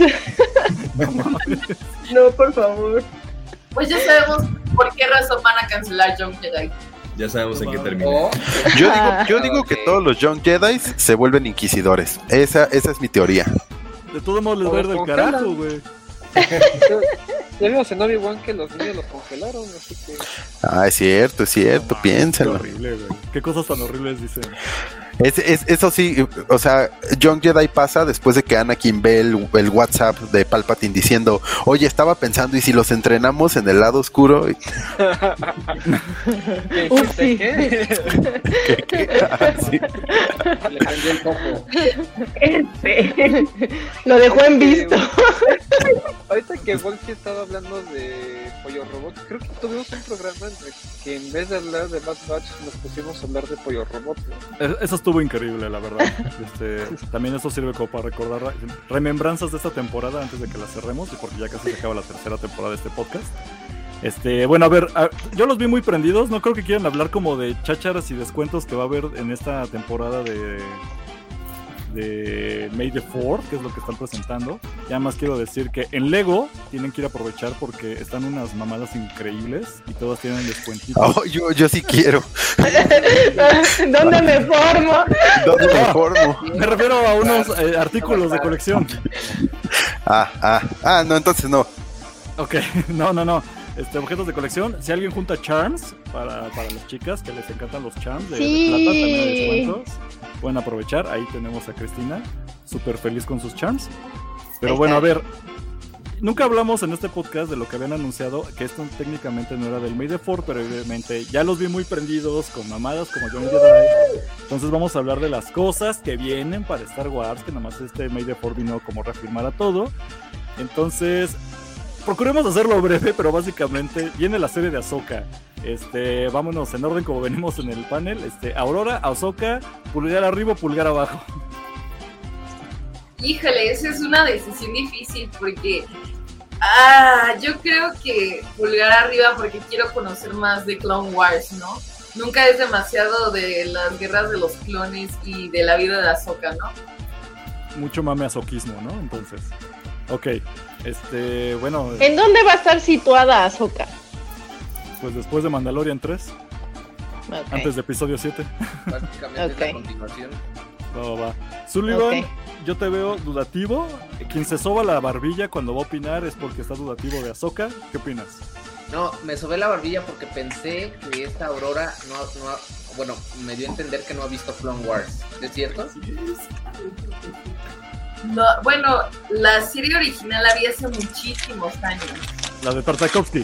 No, por favor. Pues ya sabemos por qué razón van a cancelar Young Jedi. Ya sabemos en qué termina. O Yo digo que todos los Young Jedi se vuelven inquisidores. Esa es mi teoría. De todos modos les va a ir del Congelan. carajo, güey. Ya vimos en Obi-Wan que los niños los congelaron, así que... Ah, es cierto, Qué piénsenlo. horrible, güey. Qué cosas tan horribles dicen. Eso sí, o sea, Young Jedi pasa después de que Anakin ve el WhatsApp de Palpatine diciendo, oye, estaba pensando, ¿y si los entrenamos en el lado oscuro? Uf, sí. ¿Qué? Ah, sí. le prendió el foco. Lo dejó en visto. Ahorita que Wolfie estaba hablando de Pollo Robot, creo que tuvimos un programa en el que en vez de hablar de Bad Batch nos pusimos a hablar de Pollo Robot, ¿no? Eso estuvo increíble, la verdad. También eso sirve como para recordar remembranzas de esta temporada antes de que la cerremos, y porque ya casi se acaba la tercera temporada de este podcast. Bueno, a ver, yo los vi muy prendidos. No creo que quieran hablar como de chácharas y descuentos que va a haber en esta temporada de May the 4th, que es lo que están presentando. Ya más quiero decir que en Lego tienen que ir a aprovechar porque están unas mamadas increíbles y todas tienen descuentitos. Oh, yo sí quiero. ¿Dónde me formo? ¿Dónde me formo? Me refiero a unos artículos de colección. No, entonces no. Ok, no. Objetos de colección. Si alguien junta charms para las chicas que les encantan los charms de plata, también hay descuentos. Pueden aprovechar. Ahí tenemos a Cristina, súper feliz con sus charms. Pero bueno, a ver, nunca hablamos en este podcast de lo que habían anunciado, que esto técnicamente no era del May the 4th, pero evidentemente ya los vi muy prendidos con mamadas como Young Jedi. Entonces vamos a hablar de las cosas que vienen para Star Wars, que nada más May the 4th vino como reafirmar a todo. Entonces, procuremos hacerlo breve, pero básicamente viene la serie de Ahsoka. Vámonos en orden como venimos en el panel. Aurora, Ahsoka, pulgar arriba, pulgar abajo. Híjole, esa es una decisión difícil porque yo creo que pulgar arriba porque quiero conocer más de Clone Wars, ¿no? Nunca es demasiado de las guerras de los clones y de la vida de Ahsoka, ¿no? Mucho mame azoquismo, ¿no? Entonces, ok. Bueno. ¿En dónde va a estar situada Ahsoka? Pues después de Mandalorian 3. Okay. Antes de episodio 7. Básicamente es la continuación. Va. Sullivan, Ok. yo te veo dudativo. Quien se soba la barbilla cuando va a opinar es porque está dudativo de Ahsoka. ¿Qué opinas? No, me sobé la barbilla porque pensé que esta Aurora bueno, me dio a entender que no ha visto Clone Wars. ¿Es cierto? No, bueno, la serie original la vi hace muchísimos años. La de Tartakovsky.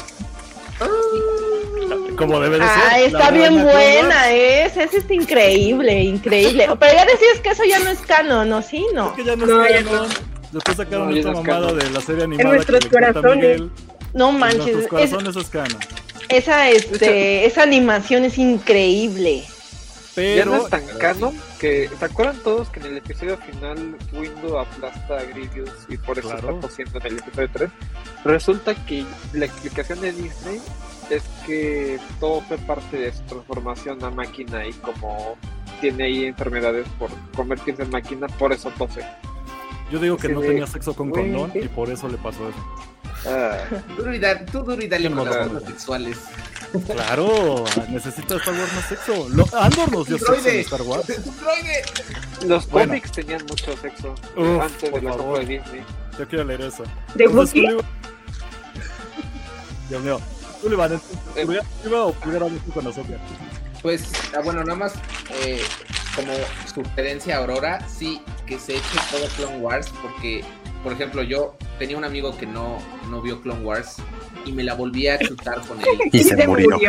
Como debe de ser. Está bien buena, esa es increíble. Pero ya decías que eso ya no es canon, ¿no? Sí, no. Es que ya no No, es ya canon. Después sacaron ya esta no es mamada canon. de la serie animada. En nuestros que le cuenta corazones. Miguel. No En manches. nuestros corazones es canon. Esa animación es increíble. Ya no Pero es tan canon que... ¿Se acuerdan todos que en el episodio final Windu aplasta a Grievous y por eso Claro. está tosiendo en el episodio 3? Resulta que la explicación de Disney es que todo fue parte de su transformación a máquina y como tiene ahí enfermedades por convertirse en máquina, por eso tose. yo digo que Sí, no de- tenía sexo con güey, condón ¿qué? y por eso le pasó eso. Tú duro y dale con las Claro. cosas sexuales. Claro, necesita Star Wars más sexo. Andor nos dio sexo en Droide. Star Wars. Los Bueno. cómics tenían mucho sexo Uf, antes de por la favor. copa de Disney. Yo quiero leer eso. ¿De Entonces, Wookiee? Sullivan- Dios mío. Tú le van a ¿Iba o primero con Ahsoka? Pues, bueno, nada más como sugerencia a Aurora, sí, que se eche todo Clone Wars, porque, por ejemplo, yo tenía un amigo que no vio Clone Wars y me la volví a chutar con él. Y se murió.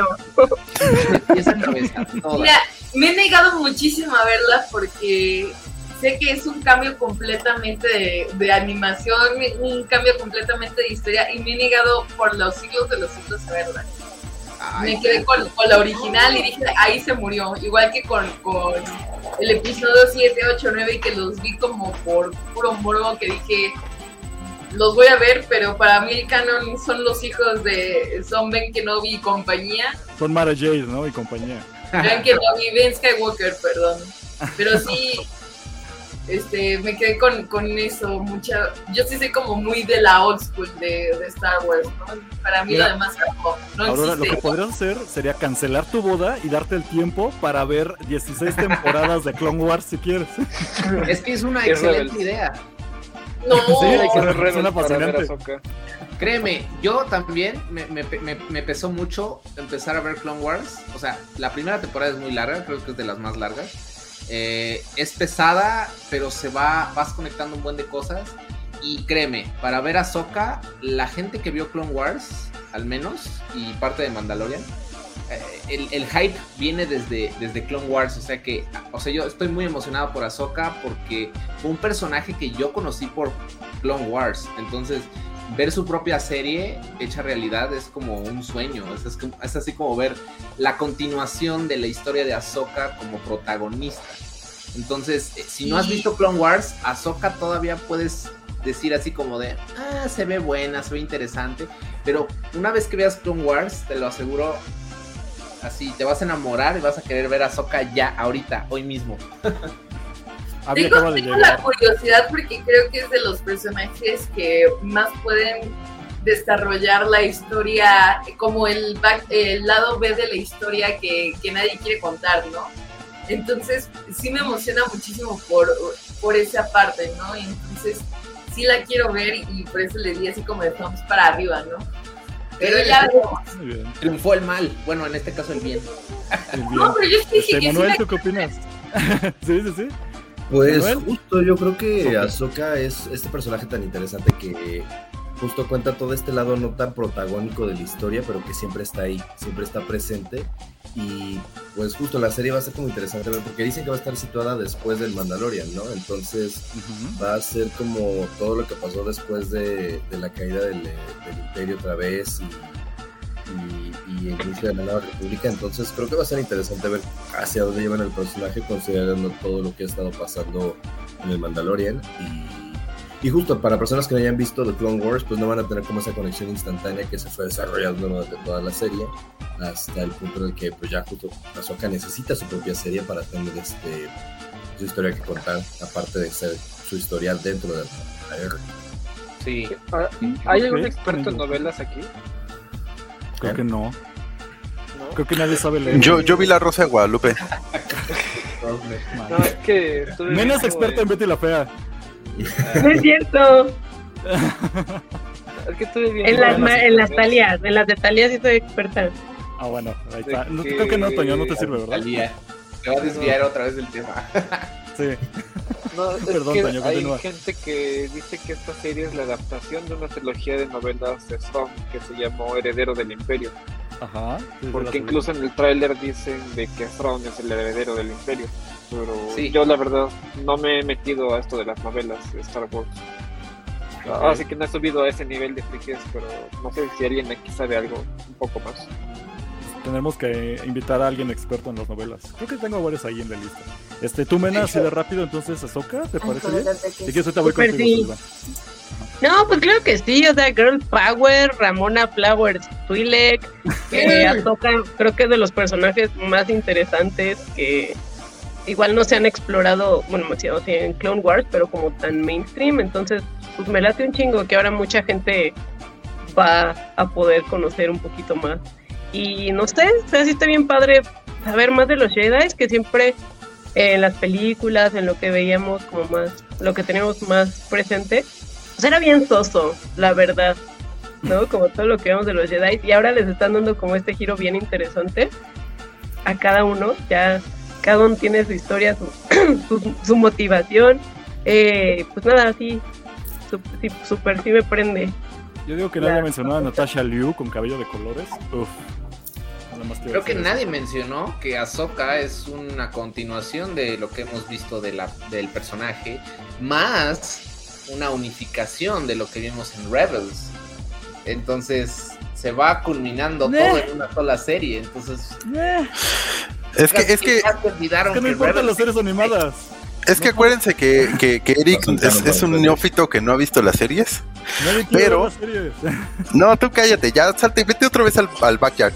Esa cabeza, toda. Mira, me he negado muchísimo a verla porque sé que es un cambio completamente de animación, un cambio completamente de historia, y me he negado por los siglos de los siglos a verla. Me quedé con la original y dije, ahí se murió. Igual que con el episodio 7, 8, 9, y que los vi como por puro morbo, que dije, los voy a ver, pero para mí el canon son los hijos de Ben Kenobi y compañía. Son Mara Jade, ¿no? Y compañía. Ben Kenobi, Ben Skywalker, perdón. Pero sí, me quedé con eso. Yo sí soy como muy de la old school de Star Wars, ¿no? Para mí lo demás no Ahora, existe. lo que podrías hacer sería cancelar tu boda y darte el tiempo para ver 16 temporadas de Clone Wars si quieres. Es que es una excelente idea. No, sí, hay que ser suena rebelde para ver fascinante. Ahsoka. Créeme, yo también me pesó mucho empezar a ver Clone Wars. O sea, la primera temporada es muy larga, creo que es de las más largas. Es pesada, pero vas conectando un buen de cosas. Y créeme, para ver a Ahsoka, la gente que vio Clone Wars, al menos, y parte de Mandalorian, el hype viene desde Clone Wars. O sea, yo estoy muy emocionado por Ahsoka porque fue un personaje que yo conocí por Clone Wars. Entonces, ver su propia serie hecha realidad es como un sueño. Es así como ver la continuación de la historia de Ahsoka como protagonista. Entonces, si no has visto Clone Wars, Ahsoka todavía puedes decir así como de, se ve buena, se ve interesante. Pero una vez que veas Clone Wars, te lo aseguro, así te vas a enamorar y vas a querer ver a Ahsoka ya, ahorita, hoy mismo. Tengo la curiosidad porque creo que es de los personajes que más pueden desarrollar la historia, como el lado B de la historia que nadie quiere contar, ¿no? Entonces sí me emociona muchísimo por esa parte, ¿no? Y entonces sí la quiero ver y por eso le di así como de thumbs para arriba, ¿no? Pero ya veremos. Triunfó el mal, bueno, en este caso el bien. No, pero yo sí dije que Manuel, sí ¿tú qué opinas? Sí. Pues Manuel. justo yo creo que Ahsoka es este personaje tan interesante que justo cuenta todo este lado no tan protagónico de la historia, pero que siempre está ahí, siempre está presente. Y pues justo la serie va a ser como interesante ver, porque dicen que va a estar situada después del Mandalorian, ¿no? Entonces va a ser como todo lo que pasó después de la caída del Imperio otra vez y el inicio de la Nueva República. Entonces creo que va a ser interesante ver hacia dónde llevan el personaje, considerando todo lo que ha estado pasando en el Mandalorian. Y justo para personas que no hayan visto The Clone Wars, pues no van a tener como esa conexión instantánea que se fue desarrollando durante toda la serie, hasta el punto en el que pues ya justo Ahsoka necesita su propia serie para tener su historia que contar, aparte de ser su historial dentro de la guerra. Sí. ¿Hay algún experto en novelas aquí? Creo que no. Creo que nadie sabe leer. Yo vi La Rosa de Guadalupe. No, es que Menos experta en Betty la Fea. No es cierto. Es que estuve viendo En las Talias, en las de Talía sí soy experta. Bueno, ahí está. Creo que no, Toño, no te sirve, ¿verdad? Talía. Te va a desviar otra vez del tema. Sí. No, es Perdón, que Toño, hay continúa. gente que dice que esta serie es la adaptación de una trilogía de novelas de Thrawn que se llamó Heredero del Imperio. Ajá. Porque incluso en el tráiler dicen de que Thrawn es el heredero del Imperio. Pero sí, yo la verdad no me he metido a esto de las novelas de Star Wars. Así que no he subido a ese nivel de friquez, pero no sé si alguien aquí sabe algo un poco más. Tenemos que invitar a alguien experto en las novelas. Creo que tengo varios ahí en la lista. Tú, Mena, así de rápido, entonces, Ahsoka, ¿te parece bien? Si quieres, ahorita voy Súper contigo, sí. Silva. No, pues claro que sí, o sea, Girl Power, Ramona Flowers Twi'lek, Ahsoka, creo que es de los personajes más interesantes que igual no se han explorado, bueno, en Clone Wars, pero como tan mainstream, entonces pues me late un chingo que ahora mucha gente va a poder conocer un poquito más. Y no sé, o sea, sí está bien padre saber más de los Jedi, que siempre en las películas, en lo que veíamos como más, lo que teníamos más presente, pues era bien soso, la verdad. ¿no? Como todo lo que vemos de los Jedi, y ahora les están dando como este giro bien interesante a cada uno, ya cada uno tiene su historia, su motivación, pues nada, sí, súper sí me prende. Yo digo que nadie mencionó a Natasha Liu con cabello de colores. Uf. Creo que nadie mencionó que Ahsoka es una continuación de lo que hemos visto del personaje, más una unificación de lo que vimos en Rebels. Entonces se va culminando todo en una sola serie. Entonces es que no importan las series animadas. Es que acuérdense que Eric es un neófito que no ha visto las series. Pero no, tú cállate, ya salte, vete otra vez al backyard.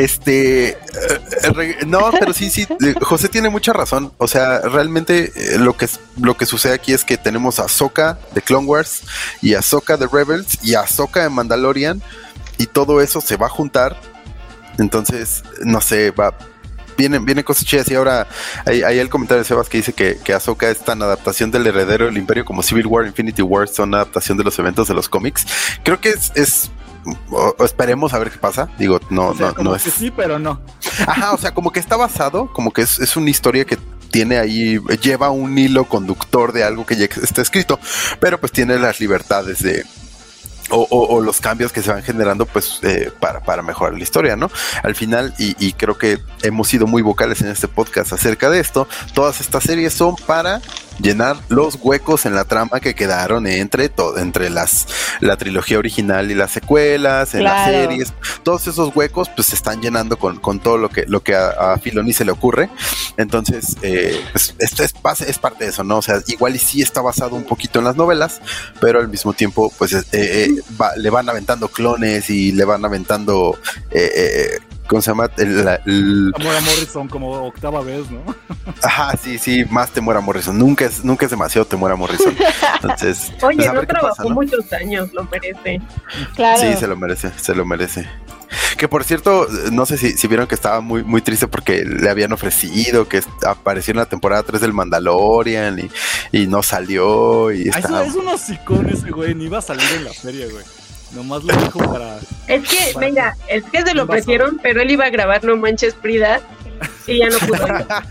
No, pero sí, José tiene mucha razón. O sea, realmente lo que sucede aquí es que tenemos a Ahsoka de Clone Wars y a Ahsoka de Rebels y a Ahsoka de Mandalorian, y todo eso se va a juntar. Entonces, no sé, vienen cosas chidas. Y ahora hay el comentario de Sebas que dice que Ahsoka es tan adaptación del Heredero del Imperio como Civil War, Infinity War son adaptación de los eventos de los cómics. Creo que esperemos a ver qué pasa. Digo, no es. Que sí, pero no. Ajá, o sea, como que está basado, como que es una historia que tiene ahí, lleva un hilo conductor de algo que ya está escrito, pero pues tiene las libertades de o los cambios que se van generando pues para mejorar la historia, ¿no? Al final, y creo que hemos sido muy vocales en este podcast acerca de esto, todas estas series son para llenar los huecos en la trama que quedaron entre la trilogía original y las secuelas, en las series. Todos esos huecos pues se están llenando con todo lo que a Filoni se le ocurre. Entonces pues esto es parte de eso, ¿no? O sea, igual y sí está basado un poquito en las novelas, pero al mismo tiempo pues le van aventando clones y le van aventando ¿cómo se llama? Temor a Morrison como octava vez, ¿no? Ajá, sí, más temor a Morrison. Nunca es demasiado temor a Morrison. Entonces, oye, pues no trabajó pasa, ¿no? Muchos años, lo merece. Claro. Sí, se lo merece. Que por cierto, no sé si vieron que estaba muy, muy triste porque le habían ofrecido que apareció en la temporada 3 del Mandalorian y no salió. Y estaba... Es un hocicón ese güey, ni iba a salir en la serie, güey. Nomás lo dijo para... Es que, venga, es que se lo ofrecieron, pero él iba a grabar No Manches Frida y ya no pudo.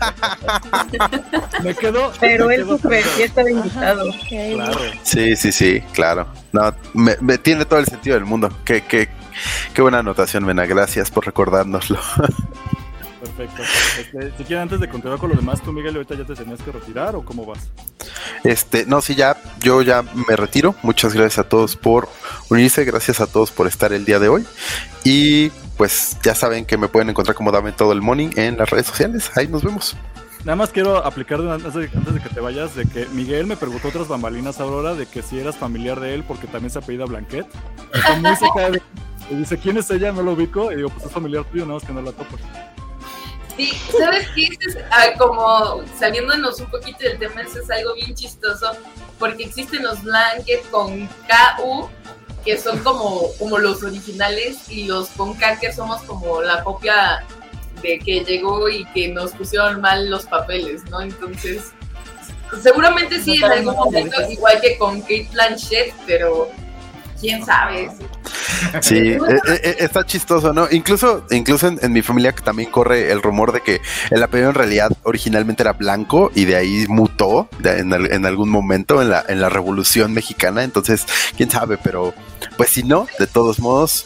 Me quedó... Pero él súper, ya estaba invitado. Claro. Sí, claro. No, me tiene todo el sentido del mundo. Qué buena anotación, Mena. Gracias por recordárnoslo. Perfecto. Si quieren, antes de continuar con lo demás, tú, Miguel, ahorita ya te tenías que retirar, ¿o cómo vas? No, sí, yo ya me retiro. Muchas gracias a todos por unirse, gracias a todos por estar el día de hoy. Y pues ya saben que me pueden encontrar como Dame Todo el Morning en las redes sociales. Ahí nos vemos. Nada más quiero aplicar antes de que te vayas, de que Miguel me preguntó otras bambalinas, Aurora, de que si eras familiar de él, porque también se apellida Blanquet. Está muy cerca de... Y dice, ¿quién es ella? No lo ubico. Y digo, pues es familiar tuyo, nada más que no la topo. Sí, ¿sabes qué? Como saliéndonos un poquito del tema, eso es algo bien chistoso, porque existen los Blanket con KU, que son como los originales, y los con K, que somos como la copia de que llegó y que nos pusieron mal los papeles, ¿no? Entonces, seguramente sí en algún momento, igual que con Kate Blanchett, pero quién sabe. Sí, está chistoso, ¿no? Incluso en mi familia también corre el rumor de que el apellido en realidad originalmente era Blanco y de ahí mutó en algún momento en la Revolución Mexicana. Entonces, quién sabe, pero pues si no, de todos modos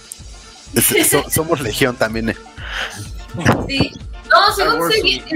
somos legión también. Sí, no, según sé bien,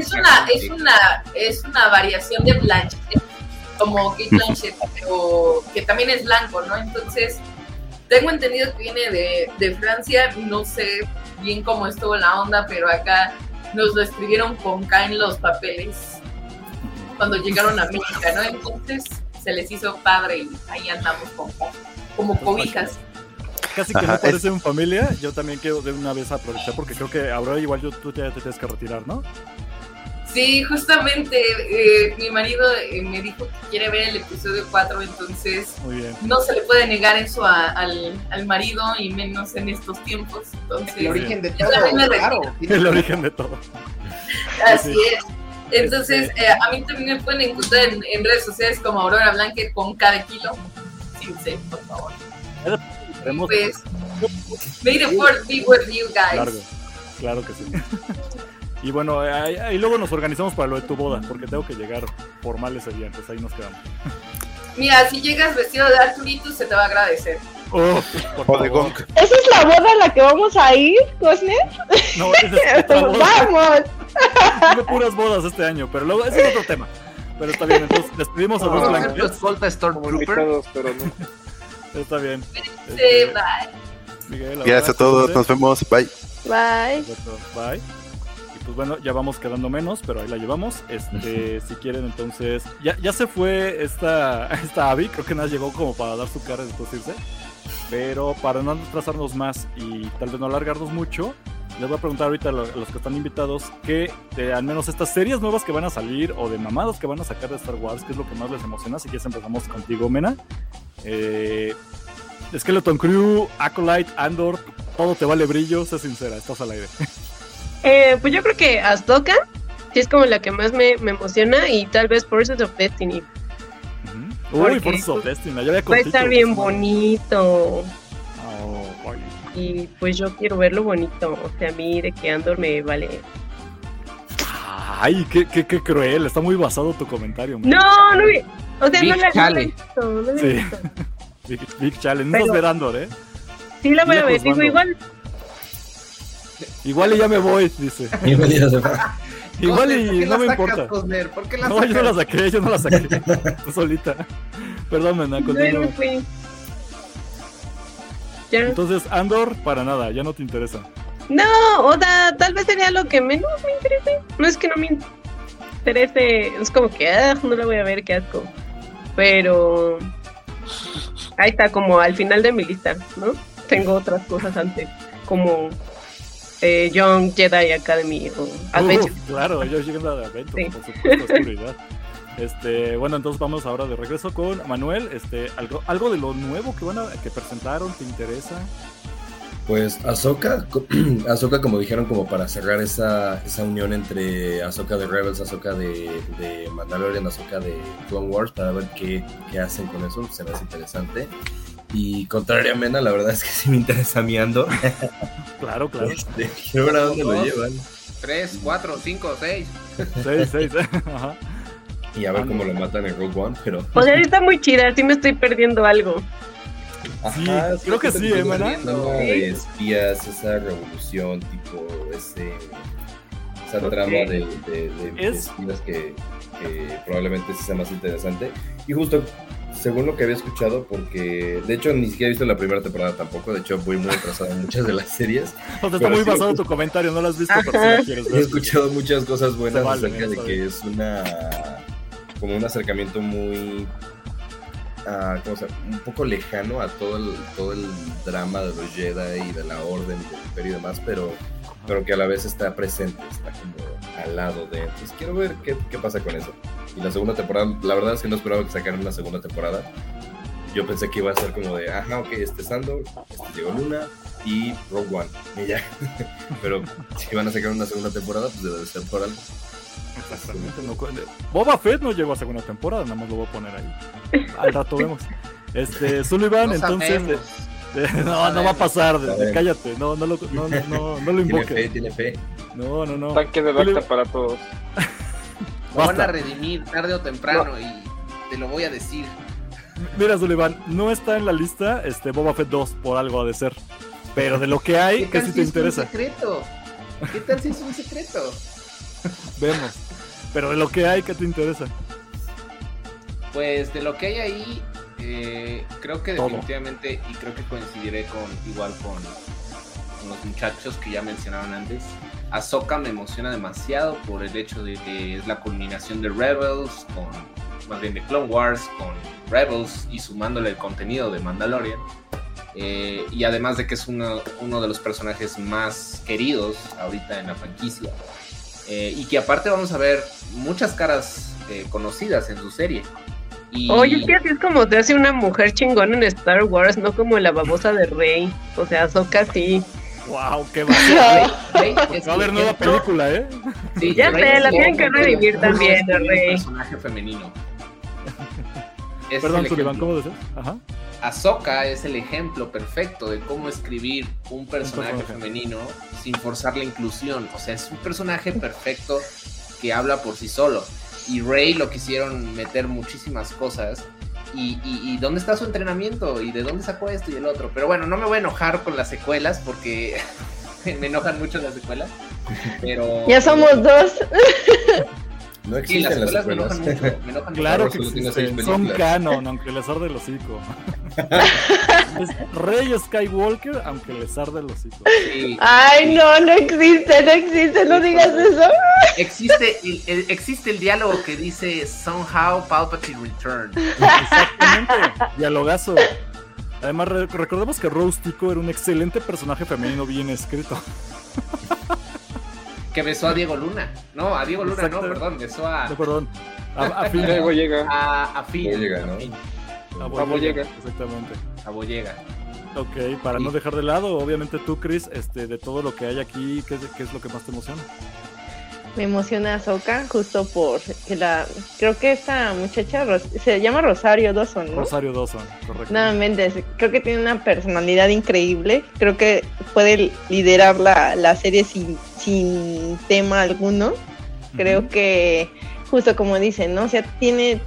es una variación de Blanchett, como Kate Blanchett, pero que también es blanco, ¿no? Entonces, tengo entendido que viene de Francia, no sé bien cómo estuvo la onda, pero acá nos lo escribieron con K en los papeles cuando llegaron a México, ¿no? Entonces se les hizo padre y ahí andamos con K, como cobijas. Casi que no parecen en familia. Yo también quiero de una vez aprovechar porque creo que ahora igual tú ya te tienes que retirar, ¿no? Sí, justamente mi marido me dijo que quiere ver el episodio 4, entonces no se le puede negar eso al marido y menos en estos tiempos. Entonces, el origen de todo, claro. El origen de todo. Así es. Entonces, a mí también me pueden encontrar en redes sociales como Aurora Blanquet con K de kilo. Sin C, por favor. pues may the force be with you guys. Claro que sí. Y bueno, ahí luego nos organizamos para lo de tu boda, porque tengo que llegar formal ese día, entonces ahí nos quedamos. Mira, si llegas vestido de Arturitus, se te va a agradecer. O de Gonk. ¿Esa es la boda a la que vamos a ir, Cosner? No, esa es otra boda. ¡Vamos! Tengo puras bodas este año, pero luego ese es otro tema. Pero está bien, entonces despedimos a dos blancos. Escolta Stormtrooper. Pero no. Está bien. Sí, bye. Miguel, Gracias a todos, nos vemos, bye. Bye. Bye. Y pues bueno, ya vamos quedando menos, pero ahí la llevamos. Si quieren, entonces. Ya se fue esta Abby, creo que nada llegó como para dar su cara y después irse. Pero para no atrasarnos más y tal vez no alargarnos mucho, les voy a preguntar ahorita a los que están invitados que al menos estas series nuevas que van a salir o de mamadas que van a sacar de Star Wars, ¿qué es lo que más les emociona? Así que empezamos contigo, Mena. Skeleton Crew, Acolyte, Andor, todo te vale brillo, sé sincera, estás al aire. Pues yo creo que Ahsoka sí es como la que más me emociona, y tal vez Forces of Destiny. Uy, Forces of Destiny, ya había va a estar bien bonito. Y pues yo quiero verlo bonito. O sea, a mí de que Andor me vale. Ay, qué cruel, está muy basado tu comentario. No, o sea, Big no la Chale. he visto. Big Challenge, no es ver Andor, Sí la voy a ver, digo, igual y ya me voy, dice. Igual y no me importa. ¿Por qué la No, yo no la saqué. Tú solita. Perdón, Mena, continúa. No fui. Ya. Entonces, Andor, para nada, ya no te interesa. No, o sea, tal vez sería lo que menos me interese. No es que no me interese, es como que, no la voy a ver, qué asco. Pero ahí está, como al final de mi lista, ¿no? Tengo otras cosas antes, como Young Jedi Academy o Adventure. Claro, yo llegué a Adventure, Sí. por supuesto, oscuridad. Bueno, entonces vamos ahora de regreso con Manuel. Algo de lo nuevo que presentaron, ¿te interesa? Pues Ahsoka, como dijeron, como para cerrar esa unión entre Ahsoka de Rebels, Ahsoka de Mandalorian, Ahsoka de Clone Wars, para ver qué hacen con eso, se me hace interesante. Y contrario a Mena, la verdad es que sí me interesa mi Andor. Claro. Quiero ver a dónde lo llevan. 3, 4, 5, 6. 6, ajá. Y a ver cómo lo matan en Rogue One, pero... O sea, está muy chida, sí me estoy perdiendo algo. Ajá, sí, creo que sí, Mena. De espías, esa revolución, tipo, esa trama de espías que probablemente sí sea más interesante. Y justo, según lo que había escuchado, porque de hecho ni siquiera he visto la primera temporada tampoco, de hecho voy muy atrasado en muchas de las series. O sea, está muy basado tu comentario, no lo has visto, pero si la quieres ver. He escuchado muchas cosas buenas acerca de bien. que es como un acercamiento muy... un poco lejano a todo el drama de los Jedi y de la Orden, del Imperio y demás, pero que a la vez está presente, está como al lado de... Entonces quiero ver qué pasa con eso. Y la segunda temporada, la verdad es que no esperaba que sacaran una segunda temporada. Yo pensé que iba a ser como de, ok, este es Andor, llegó Luna y Rogue One, y ya. Pero si van a sacar una segunda temporada, pues debe de ser por algo. Exactamente, Boba Fett no llegó a segunda temporada, nada más lo voy a poner ahí. Al rato vemos. Sullivan, No entonces no va a pasar, cállate, no lo invoques. Tiene fe. No. Tanque de lacta para todos. Lo van a redimir tarde o temprano y te lo voy a decir. Mira, Sullivan, no está en la lista Boba Fett 2, por algo ha de ser. Pero de lo que hay, ¿qué sí te interesa? ¿Qué tal si es un secreto? Vemos. Pero de lo que hay, ¿qué te interesa? Pues de lo que hay ahí, creo que todo. Definitivamente, y creo que coincidiré con los muchachos que ya mencionaban antes, Ahsoka me emociona demasiado por el hecho de que es la culminación de Rebels, más bien de Clone Wars, con Rebels y sumándole el contenido de Mandalorian. Y además de que es uno de los personajes más queridos ahorita en la franquicia. Y que aparte vamos a ver muchas caras conocidas en su serie. Oye, es que así es como se hace una mujer chingona en Star Wars, no como la babosa de Rey. O sea, Ahsoka sí. Wow, qué va a haber nueva ejemplo, película, Sí, ya sé, la tienen que redimir también, a Rey. Un personaje femenino. Es Perdón, el Sullivan, ejemplo. ¿cómo decías? Ajá. Ahsoka es el ejemplo perfecto de cómo escribir un personaje personaje. femenino sin forzar la inclusión. O sea, es un personaje perfecto que habla por sí solo. Y Rey lo quisieron meter muchísimas cosas. Y ¿dónde está su entrenamiento? ¿Y de dónde sacó esto y el otro? Pero bueno, no me voy a enojar con las secuelas porque me enojan mucho las secuelas. Pero Ya somos dos. No sí, las existen las secuelas me enojan secuelas. mucho. Me enojan Claro mucho. que solo tiene 6 existen, son películas. canon, aunque les arde el hocico. Es Rey Skywalker, aunque les arde el hocico. Sí. Ay, no existe, no digas eso. Existe el diálogo que dice Somehow Palpatine Returned. Exactamente, dialogazo. Además, recordemos que Rose Tico era un excelente personaje femenino bien escrito. Que besó a Diego Luna. No, a Diego Luna Exacto. no, perdón, besó a... No, perdón. A Finn. Luego llega. A Finn. Boyega, ¿no? A Finn. A Boyega. Boyega, exactamente. A Boyega. Ok, para no dejar de lado, obviamente tú, Chris, de todo lo que hay aquí, ¿qué es lo que más te emociona? Me emociona Ahsoka justo por que creo que esta muchacha se llama Rosario Dawson, ¿no? Rosario Dawson, correcto. Nuevamente, creo que tiene una personalidad increíble. Creo que puede liderar la serie sin tema alguno. Creo que, justo como dicen, ¿no? O sea, tiene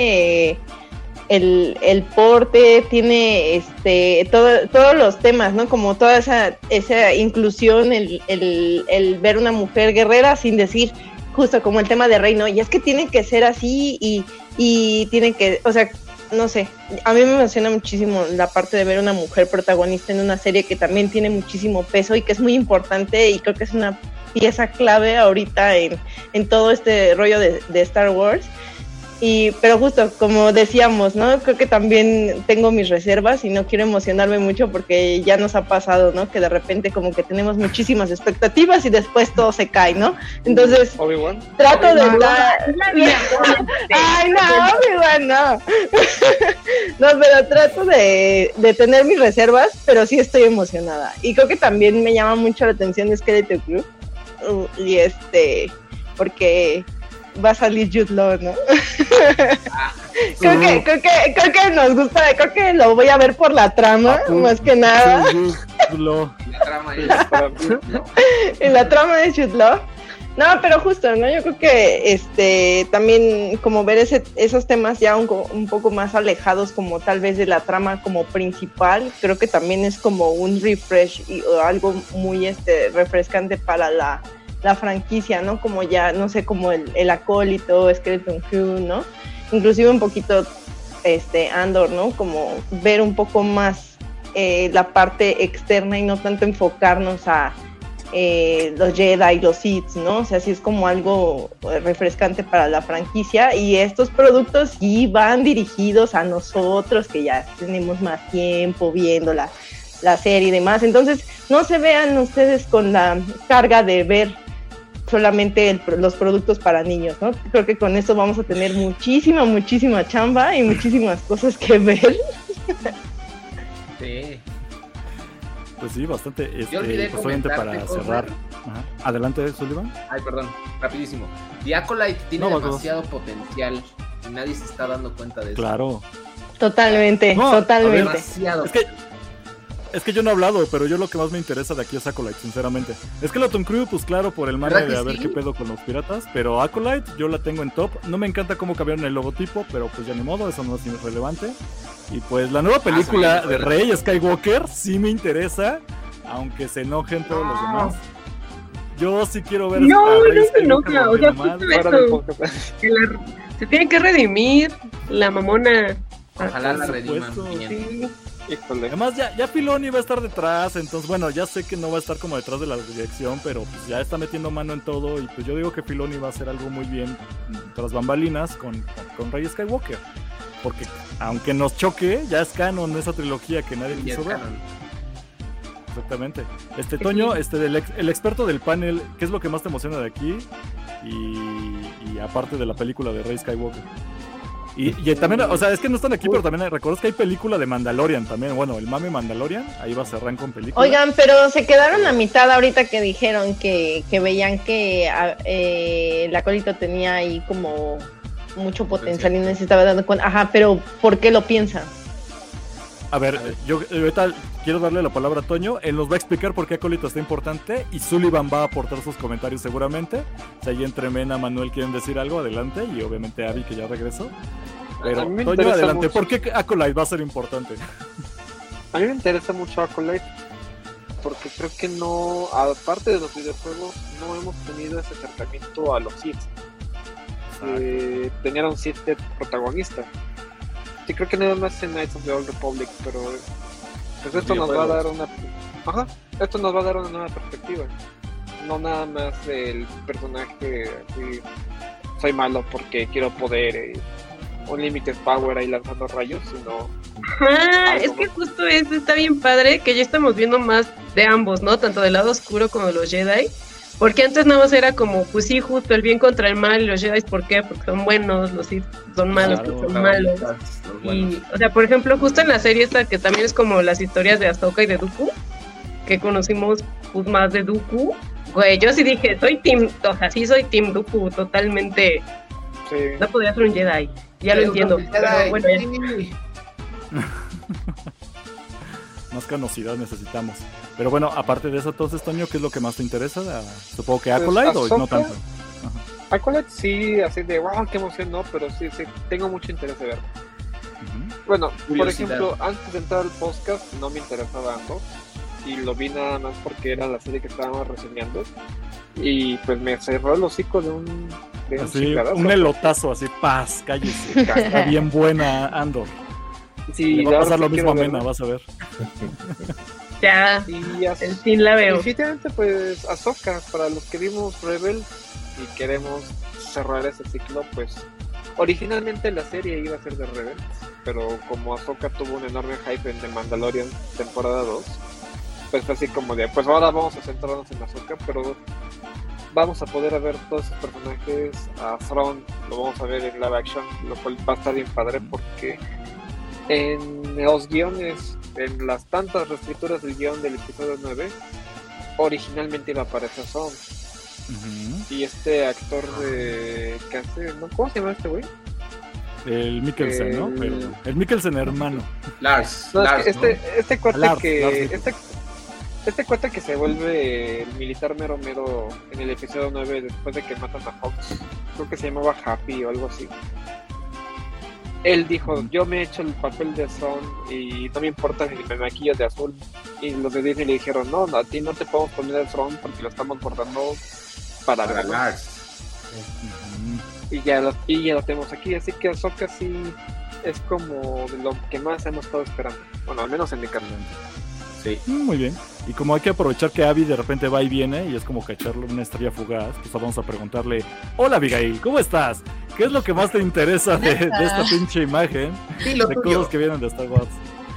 el porte, tiene todos los temas, ¿no? Como toda esa inclusión, el ver una mujer guerrera sin decir, justo como el tema de Rey, ¿no? Y es que tiene que ser así y tiene que, o sea, no sé, a mí me emociona muchísimo la parte de ver una mujer protagonista en una serie que también tiene muchísimo peso y que es muy importante, y creo que es una pieza clave ahorita en todo este rollo de Star Wars. Pero justo como decíamos, ¿no? Creo que también tengo mis reservas y no quiero emocionarme mucho porque ya nos ha pasado, ¿no? Que de repente como que tenemos muchísimas expectativas y después todo se cae, ¿no? Entonces Obi-Wan. trato de Ay, no, Obi-Wan, no. No, pero trato de tener mis reservas, pero sí estoy emocionada. Y creo que también me llama mucho la atención Skeleton Crew. Y porque va a salir Jude Law, ¿no? creo que nos gusta, creo que lo voy a ver por la trama, más que nada. La trama es... En la trama de Jude Law. No, pero justo, ¿no? Yo creo que también como ver esos temas ya un poco más alejados como tal vez de la trama como principal, creo que también es como un refresh o algo muy refrescante para la franquicia, ¿no? Como ya, no sé, como el acólito, Skeleton Crew, ¿no? Inclusive un poquito Andor, ¿no? Como ver un poco más la parte externa y no tanto enfocarnos a los Jedi y los Sith, ¿no? O sea, sí es como algo refrescante para la franquicia, y estos productos sí van dirigidos a nosotros que ya tenemos más tiempo viendo la serie y demás. Entonces, no se vean ustedes con la carga de ver solamente los productos para niños, ¿no? Creo que con esto vamos a tener muchísima chamba y muchísimas cosas que ver. Sí. Pues sí, bastante. Yo olvidé solamente para comentarte, cerrar. Ajá. Adelante, Sullivan. Ay, perdón, rapidísimo. The Acolyte tiene No, demasiado potencial y nadie se está dando cuenta de eso. Claro. Totalmente. Demasiado. Es que yo no he hablado, pero yo lo que más me interesa de aquí es Acolyte, sinceramente. Skeleton Crew, pues claro, por el mame de a ver qué pedo con los piratas, pero Acolyte yo la tengo en top. No me encanta cómo cambiaron el logotipo, pero pues ya ni modo, eso no es irrelevante. Y pues la nueva película de Rey Skywalker sí me interesa, aunque se enojen todos los demás. Yo sí quiero ver No, a Rey no se Skywalker enoja, o sea, rompiendo justo madre. eso, se tiene que redimir la mamona. Ojalá la Por rediman supuesto. bien. Sí. Además ya Filoni va a estar detrás, entonces bueno, ya sé que no va a estar como detrás de la dirección, pero pues ya está metiendo mano en todo, y pues yo digo que Filoni va a hacer algo muy bien tras bambalinas con Rey Skywalker, porque aunque nos choque, ya es canon esa trilogía que nadie quiso ver. Exactamente. Toño, el experto del panel, ¿qué es lo que más te emociona de aquí? Y aparte de la película de Rey Skywalker. Y también, o sea, es que no están aquí, pero también recuerdas que hay película de Mandalorian también. Bueno, el mame Mandalorian, ahí va a cerrar con película. Oigan, pero se quedaron a mitad ahorita que dijeron que veían que el acólito tenía ahí como mucho potencial y no se estaba dando cuenta. Ajá, pero ¿por qué lo piensa? A ver, yo ahorita quiero darle la palabra a Toño. Él nos va a explicar por qué Acólito está importante y Sullivan va a aportar sus comentarios seguramente. Si ahí entre Mena, Manuel quieren decir algo, adelante. Y obviamente Abby, que ya regresó. Pero Toño, adelante. ¿Por qué Acolyte va a ser importante? A mí me interesa mucho Acolyte porque creo que no, aparte de los videojuegos, no hemos tenido ese acercamiento a los Sith. Tenían un Sith de protagonista. Sí, creo que nada más en Knights of the Old Republic, pero pues esto nos va a dar esto nos va a dar una nueva perspectiva. No nada más del personaje así, soy malo porque quiero poder, unlimited power ahí lanzando rayos, sino es que justo eso está bien padre, que ya estamos viendo más de ambos, ¿no? Tanto del lado oscuro como de los Jedi. Porque antes nada más era como, pues sí, justo el bien contra el mal, y los Jedi, ¿por qué? Porque son buenos, los Sith son malos, porque son malos. Y, o sea, por ejemplo, justo en la serie esta, que también es como las historias de Ahsoka y de Dooku, que conocimos pues más de Dooku, güey, yo sí dije, soy Team Dooku, totalmente, sí. No podría ser un Jedi, ya lo entiendo, pero bueno, ya. Más canosidad necesitamos. Pero bueno, aparte de eso, entonces, Toño, ¿qué es lo que más te interesa? Supongo que Acolyte, pues, o no tanto. Acolyte sí, así de wow, qué emoción, no, pero sí, tengo mucho interés de verlo. Bueno, por ejemplo, antes de entrar al podcast no me interesaba Andor y lo vi nada más porque era la serie que estábamos reseñando y pues me cerró el hocico de un así, un elotazo, así, paz, cállese. Está bien buena Andor. Sí, le va a pasar lo mismo a Mena, vas a ver. Ya, el fin la veo. Definitivamente, pues, Ahsoka, para los que vimos Rebels y queremos cerrar ese ciclo, pues, originalmente la serie iba a ser de Rebels, pero como Ahsoka tuvo un enorme hype en The Mandalorian temporada 2, pues fue así como de, pues ahora vamos a centrarnos en Ahsoka, pero vamos a poder ver todos esos personajes. A Thrawn lo vamos a ver en live action, lo cual va a estar bien padre porque en los guiones, en las tantas reescrituras del guión del episodio 9, originalmente iba a aparecer Thrawn. Y este actor que hace, ¿no? ¿Cómo se llama este güey? El Mikkelsen, ¿no? Pero el Mikkelsen hermano. Lars. Este cuate Lars, que este cuate que se vuelve el militar mero en el episodio 9 después de que matan a Fox, creo que se llamaba Happy o algo así. Él dijo, yo me he hecho el papel de Thrawn y no me importa si me maquillo de azul. Y los de Disney le dijeron, no, a ti no te podemos poner el Thrawn porque lo estamos bordando para ganar. Y ya lo tenemos aquí, así que Ahsoka sí es como de lo que más hemos estado esperando. Bueno, al menos en mi caso. Sí. Muy bien. Y como hay que aprovechar que Abby de repente va y viene y es como que echarle una estrella fugaz, pues vamos a preguntarle, hola Abigail, ¿cómo estás? ¿Qué es lo que más te interesa de esta pinche imagen? Sí, de cosas que vienen de Star Wars.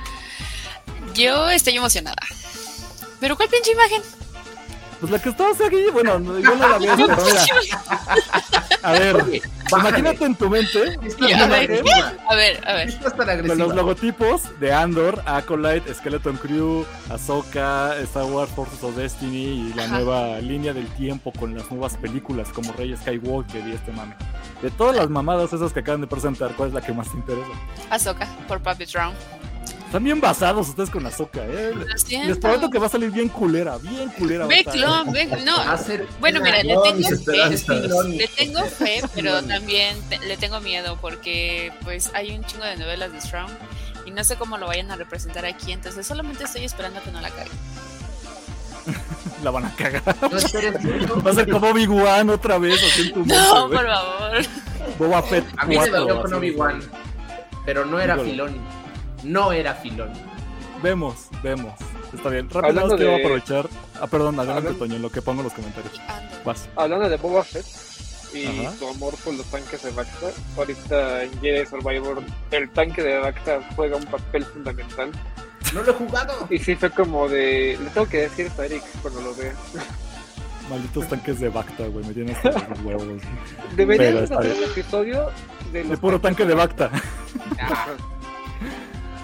Yo estoy emocionada. ¿Pero cuál pinche imagen? Pues la que estabas aquí, bueno, yo no la veo, pero mira. A ver, imagínate en tu mente. A ver. Con los logotipos de Andor, Acolyte, Skeleton Crew, Ahsoka, Star Wars Forces of Destiny y la nueva línea del tiempo con las nuevas películas como Rey Skywalker y este mame. De todas las mamadas esas que acaban de presentar, ¿cuál es la que más te interesa? Ahsoka, por Puppet Drown. Están bien basados ustedes con Ahsoka, Les prometo que va a salir bien culera. Ve, no. Bueno, mira, le tengo fe, pero también le tengo miedo porque pues hay un chingo de novelas de Thrawn y no sé cómo lo vayan a representar aquí, entonces solamente estoy esperando que no la caguen. La van a cagar. Va a ser como Obi-Wan otra vez así en tu mente. No, por favor. Boba Fett 4. A mí me dolió con Obi-Wan, pero no era Filoni. No era Filoni. Vemos. Está bien. Rápido, que voy a aprovechar. Perdón, adelante, Toño, en lo que pongo en los comentarios. Vas. Hablando de Boba Fett y tu amor por los tanques de Bacta, ahorita en Jedi Survivor el tanque de Bacta juega un papel fundamental. No lo he jugado. Y sí, fue como de... Le tengo que decir esto a Eric cuando lo vea. Malditos tanques de Bacta, güey, me tienen hasta los huevos. Deberíamos hacer un episodio de puro tanque de Bacta.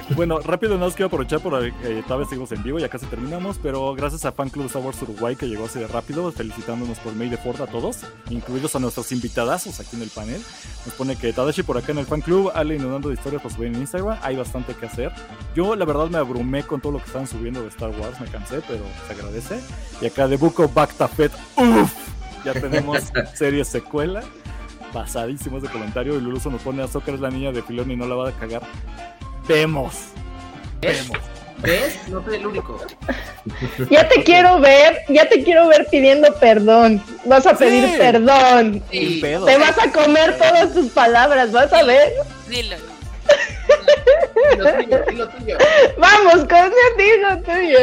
Bueno, rápido, nada más quiero aprovechar por todavía seguimos en vivo, ya casi terminamos, pero gracias a Fan Club Star Wars Uruguay que llegó así de rápido, felicitándonos por May the Fourth a todos, incluidos a nuestros invitadazos aquí en el panel. Nos pone que Tadashi por acá en el Fan Club, Ale inundando de historias para subir en Instagram, hay bastante que hacer. Yo la verdad me abrumé con todo lo que estaban subiendo de Star Wars, me cansé, pero se agradece. Y acá de Book of Bacta Fett, ¡uff! Ya tenemos serie secuela. Pasadísimos de comentario. Y Luluso nos pone: Ahsoka es la niña de Filoni y no la va a cagar. Vemos. ¿Ves? No soy el único. Ya te quiero ver pidiendo perdón. Vas a pedir perdón. Sí. Te vas a comer todas tus palabras, vas a ver. Dilo. Dilo tuyo. Vamos, dilo tuyo.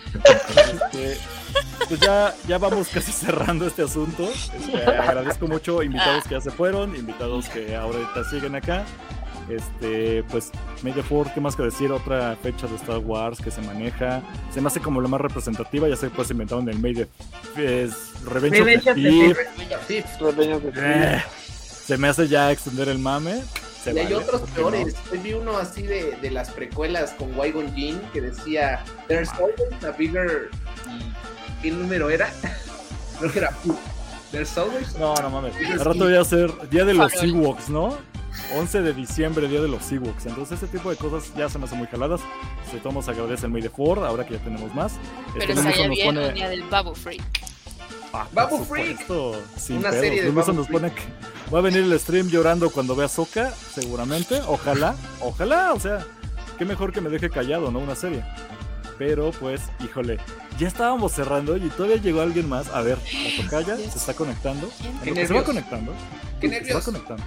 Pues ya vamos casi cerrando este asunto. Agradezco mucho invitados que ya se fueron, invitados que ahorita siguen acá. Pues May the Fourth, ¿qué más que decir? Otra fecha de Star Wars que se maneja, se me hace como la más representativa. Ya sé, pues inventaron el May the Revenge of the Sith. Se me hace ya extender el mame. Y hay otros peores. Hoy vi uno así de las precuelas con Qui-Gon Jinn que decía There's always a bigger... ¿Qué número era? Creo que era There's always... No mames. Al rato voy a hacer Día de los Ewoks, ¿no? 11 de diciembre, Día de los Ewoks. Entonces ese tipo de cosas ya se me hacen muy jaladas. Se todos agradecen May the Fourth, ahora que ya tenemos más. Pero estaría bien un día del Babu Freak. Babu Freak. Sin una pedos. serie de Luis Babu nos pone que va a venir el stream llorando cuando vea Ahsoka, seguramente. Ojalá, o sea, qué mejor que me deje callado, ¿no? Una serie. Pero pues, híjole, ya estábamos cerrando y todavía llegó alguien más. A ver, la tocaya se está conectando. Se va conectando. Qué nervios. Se va conectando.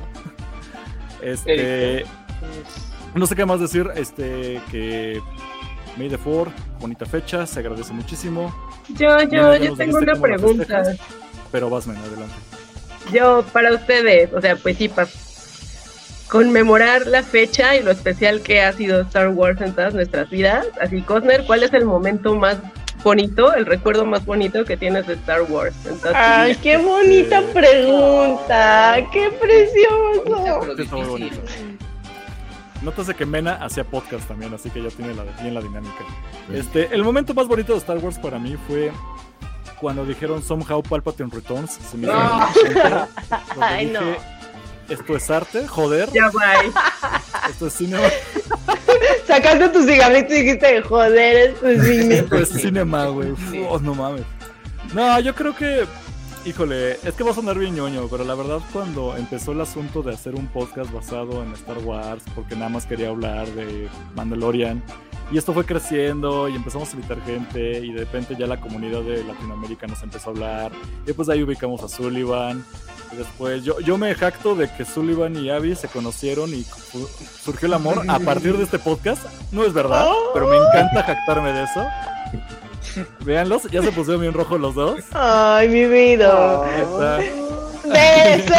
No sé qué más decir. Que May the Fourth, bonita fecha, se agradece muchísimo. Yo tengo una pregunta. Pero Basmen, adelante. Yo, para ustedes, o sea, pues sí, para conmemorar la fecha y lo especial que ha sido Star Wars en todas nuestras vidas. Así, Cosner, ¿cuál es el momento más bonito, el recuerdo más bonito que tienes de Star Wars? Ay, qué bonita pregunta, qué precioso. Está muy bonito. Nótase que Mena hacía podcast también, así que ya tiene bien la dinámica. El momento más bonito de Star Wars para mí fue cuando dijeron Somehow Palpatine Returns. Se me hizo Ay, no. Esto es arte, joder. Ya va. Esto es cinema. Sacaste tu cigarrito y dijiste, joder, esto es cine. Esto es cinema, güey. No mames. No, yo creo que, híjole, es que va a sonar bien ñoño, pero la verdad cuando empezó el asunto de hacer un podcast basado en Star Wars, porque nada más quería hablar de Mandalorian, y esto fue creciendo y empezamos a invitar gente y de repente ya la comunidad de Latinoamérica nos empezó a hablar y pues ahí ubicamos a Sullivan. Y después yo me jacto de que Sullivan y Abby se conocieron y surgió el amor a partir de este podcast. No es verdad, pero me encanta jactarme de eso. Véanlos, ya se pusieron bien rojos los dos. Ay, mi vida. Beso.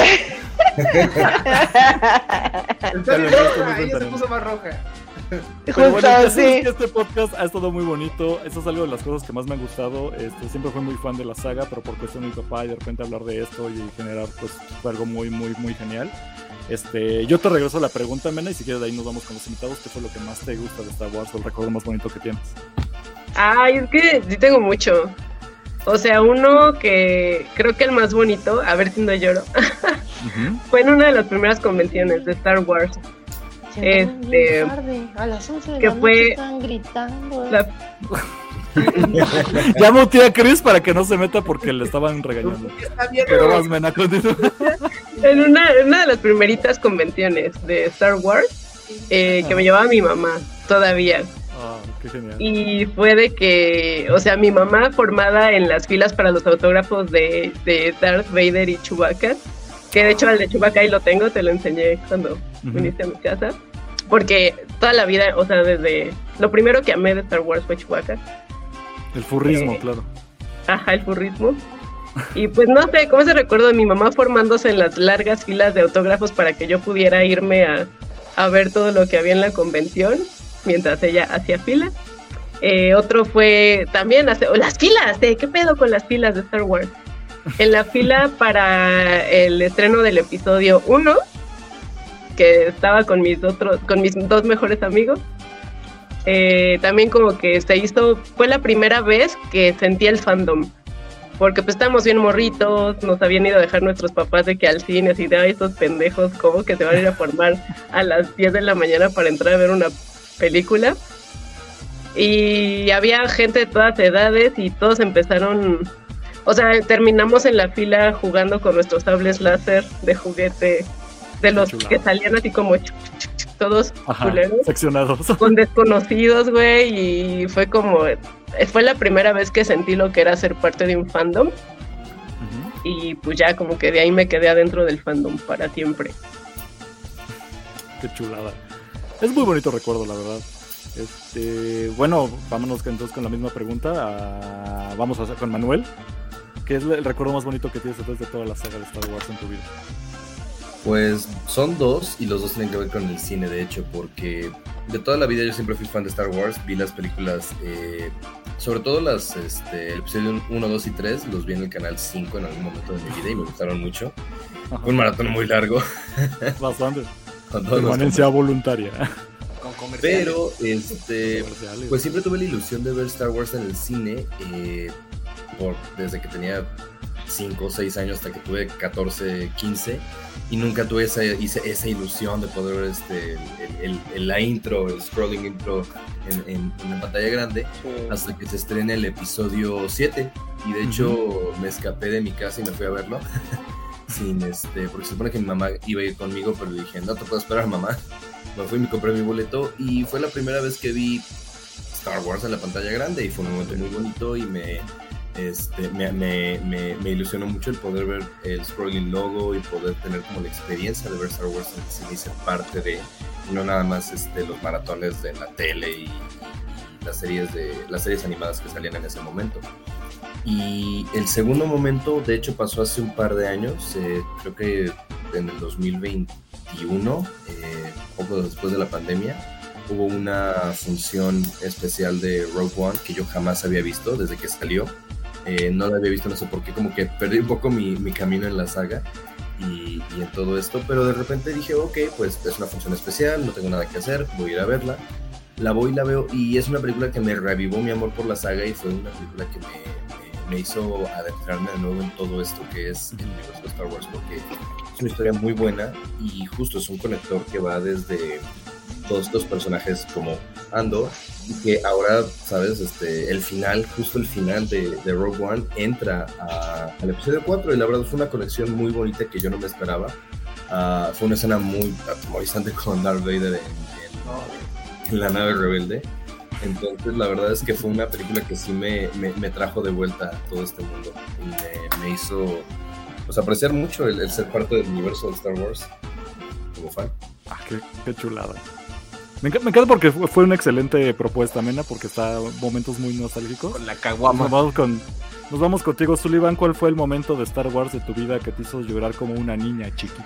Ella se puso más roja. Pero bueno, este podcast ha estado muy bonito. Eso es algo de las cosas que más me han gustado. Siempre fui muy fan de la saga, pero por cuestión de mi papá y de repente hablar de esto y generar pues fue algo muy, muy, muy genial. Yo te regreso a la pregunta, Mena, y si quieres de ahí nos vamos con los invitados. ¿Qué fue lo que más te gusta de Star Wars o el recuerdo más bonito que tienes? Ay, es que sí tengo mucho. O sea, uno que creo que el más bonito, a ver si no lloro, fue en una de las primeras convenciones de Star Wars. Tarde, a las 11 de que la fue noche están gritando. Ya muteé a Chris para que no se meta porque le estaban regañando. Pero vas, Mena, continúa. En una de las primeritas convenciones de Star Wars, que me llevaba mi mamá todavía. Qué genial. Y fue de que, o sea, mi mamá formada en las filas para los autógrafos de Darth Vader y Chewbacca, que de hecho el de Chewbacca ahí lo tengo, te lo enseñé cuando viniste a mi casa, porque toda la vida, o sea, desde lo primero que amé de Star Wars fue Chewbacca. El furrismo, claro. Ajá, el furrismo. Y pues no sé, ¿cómo se recuerdo de mi mamá formándose en las largas filas de autógrafos para que yo pudiera irme a ver todo lo que había en la convención mientras ella hacía fila? Otro fue también las filas, ¿qué pedo con las filas de Star Wars? En la fila para el estreno del episodio 1, que estaba con mis dos mejores amigos, también como que fue la primera vez que sentí el fandom, porque pues estábamos bien morritos, nos habían ido a dejar nuestros papás de que al cine, así de, estos pendejos, ¿cómo que se van a ir a formar a las 10 de la mañana para entrar a ver una película? Y había gente de todas edades y todos empezaron, o sea, terminamos en la fila jugando con nuestros sables láser de juguete, de los que salían así como todos culeros, seccionados, con desconocidos, güey, y fue la primera vez que sentí lo que era ser parte de un fandom. Y pues ya como que de ahí me quedé adentro del fandom para siempre. Qué chulada. Es muy bonito recuerdo, la verdad. Bueno, vámonos entonces con la misma pregunta. Vamos a hacer con Manuel. ¿Qué es el recuerdo más bonito que tienes de toda la saga de Star Wars en tu vida? Pues son dos, y los dos tienen que ver con el cine, de hecho, porque de toda la vida yo siempre fui fan de Star Wars. Vi las películas, sobre todo el episodio 1, 2 y 3, los vi en el canal 5 en algún momento de mi vida y me gustaron mucho. Fue un maratón muy largo. Bastante. Permanencia voluntaria. Con comerciales. Pero, pues siempre tuve la ilusión de ver Star Wars en el cine, desde que tenía 5 o 6 años hasta que tuve 14, 15, y nunca tuve esa ilusión de poder ver la intro, el scrolling intro en la pantalla grande, hasta que se estrena el episodio 7, y de hecho me escapé de mi casa y me fui a verlo porque se supone que mi mamá iba a ir conmigo, pero dije, no te puedo esperar, mamá. Me fui y me compré mi boleto, y fue la primera vez que vi Star Wars en la pantalla grande, y fue un momento muy bonito, y me ilusionó mucho el poder ver el scrolling logo y poder tener como la experiencia de ver Star Wars en el cine y ser parte de, no nada más los maratones de la tele y las series animadas que salían en ese momento. Y el segundo momento, de hecho, pasó hace un par de años, creo que en el 2021, poco después de la pandemia. Hubo una función especial de Rogue One que yo jamás había visto desde que salió. No la había visto, no sé por qué, como que perdí un poco mi camino en la saga y en todo esto, pero de repente dije, ok, pues es una función especial, no tengo nada que hacer, voy a ir a verla. La voy y la veo, y es una película que me reavivó mi amor por la saga, y fue una película que me hizo adentrarme de nuevo en todo esto que es el universo de Star Wars, porque es una historia muy buena, y justo es un conector que va desde todos estos personajes como Andor, y que ahora, ¿sabes? El final de Rogue One entra al episodio 4, y la verdad fue una conexión muy bonita que yo no me esperaba. Fue una escena muy atemorizante con Darth Vader en la nave rebelde. Entonces la verdad es que fue una película que sí me trajo de vuelta a todo este mundo, y me hizo pues apreciar mucho el ser parte del universo de Star Wars como fan. Qué chulada. Me encanta porque fue una excelente propuesta, Mena, porque está momentos muy nostálgicos. Con la caguama. Nos vamos contigo, Sullivan. ¿Cuál fue el momento de Star Wars de tu vida que te hizo llorar como una niña chiquita?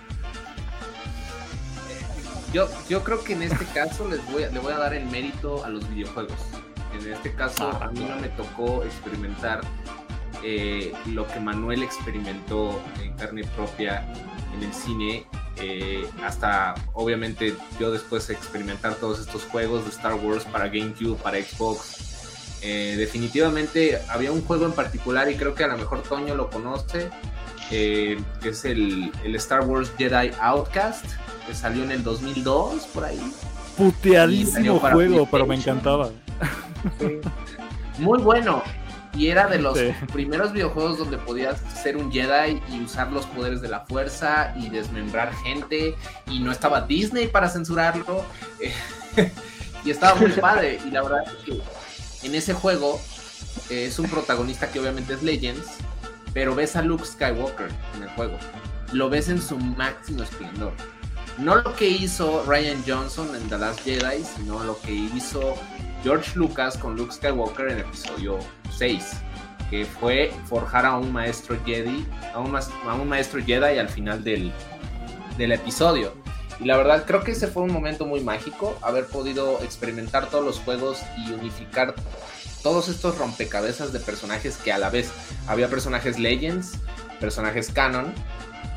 Yo creo que en este caso le voy a dar el mérito a los videojuegos. En este caso a mí no me tocó experimentar lo que Manuel experimentó en carne propia en el cine. Hasta obviamente yo después de experimentar todos estos juegos de Star Wars para GameCube, para Xbox, definitivamente había un juego en particular, y creo que a lo mejor Toño lo conoce, que es el Star Wars Jedi Outcast, que salió en el 2002 por ahí. Puteadísimo juego, pero me encantaba. Sí. Muy bueno. Y era de los primeros videojuegos donde podías ser un Jedi y usar los poderes de la fuerza y desmembrar gente, y no estaba Disney para censurarlo, y estaba muy padre. Y la verdad es que en ese juego es un protagonista que obviamente es Legends, pero ves a Luke Skywalker en el juego, lo ves en su máximo esplendor. No lo que hizo Rian Johnson en The Last Jedi, sino lo que hizo George Lucas con Luke Skywalker en episodio 6, que fue forjar a un maestro Jedi, a un maestro Jedi al final del episodio. Y la verdad creo que ese fue un momento muy mágico, haber podido experimentar todos los juegos y unificar todos estos rompecabezas de personajes, que a la vez había personajes Legends, personajes Canon,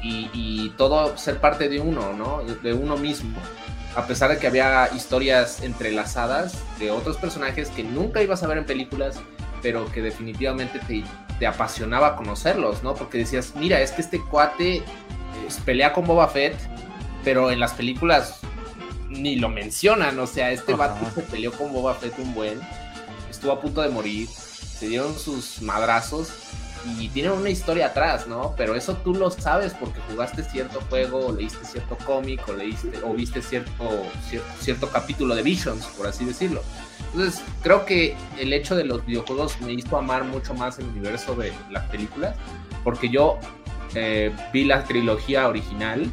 y todo ser parte de uno, ¿no? De uno mismo. A pesar de que había historias entrelazadas de otros personajes que nunca ibas a ver en películas, pero que definitivamente te apasionaba conocerlos, ¿no? Porque decías, mira, es que este cuate pelea con Boba Fett, pero en las películas ni lo mencionan, o sea, este vato se peleó con Boba Fett un buen, estuvo a punto de morir, se dieron sus madrazos y tienen una historia atrás, ¿no? Pero eso tú lo sabes porque jugaste cierto juego, o leíste cierto cómic, o viste cierto capítulo de Visions, por así decirlo. Entonces, creo que el hecho de los videojuegos me hizo amar mucho más el universo de las películas, porque yo vi la trilogía original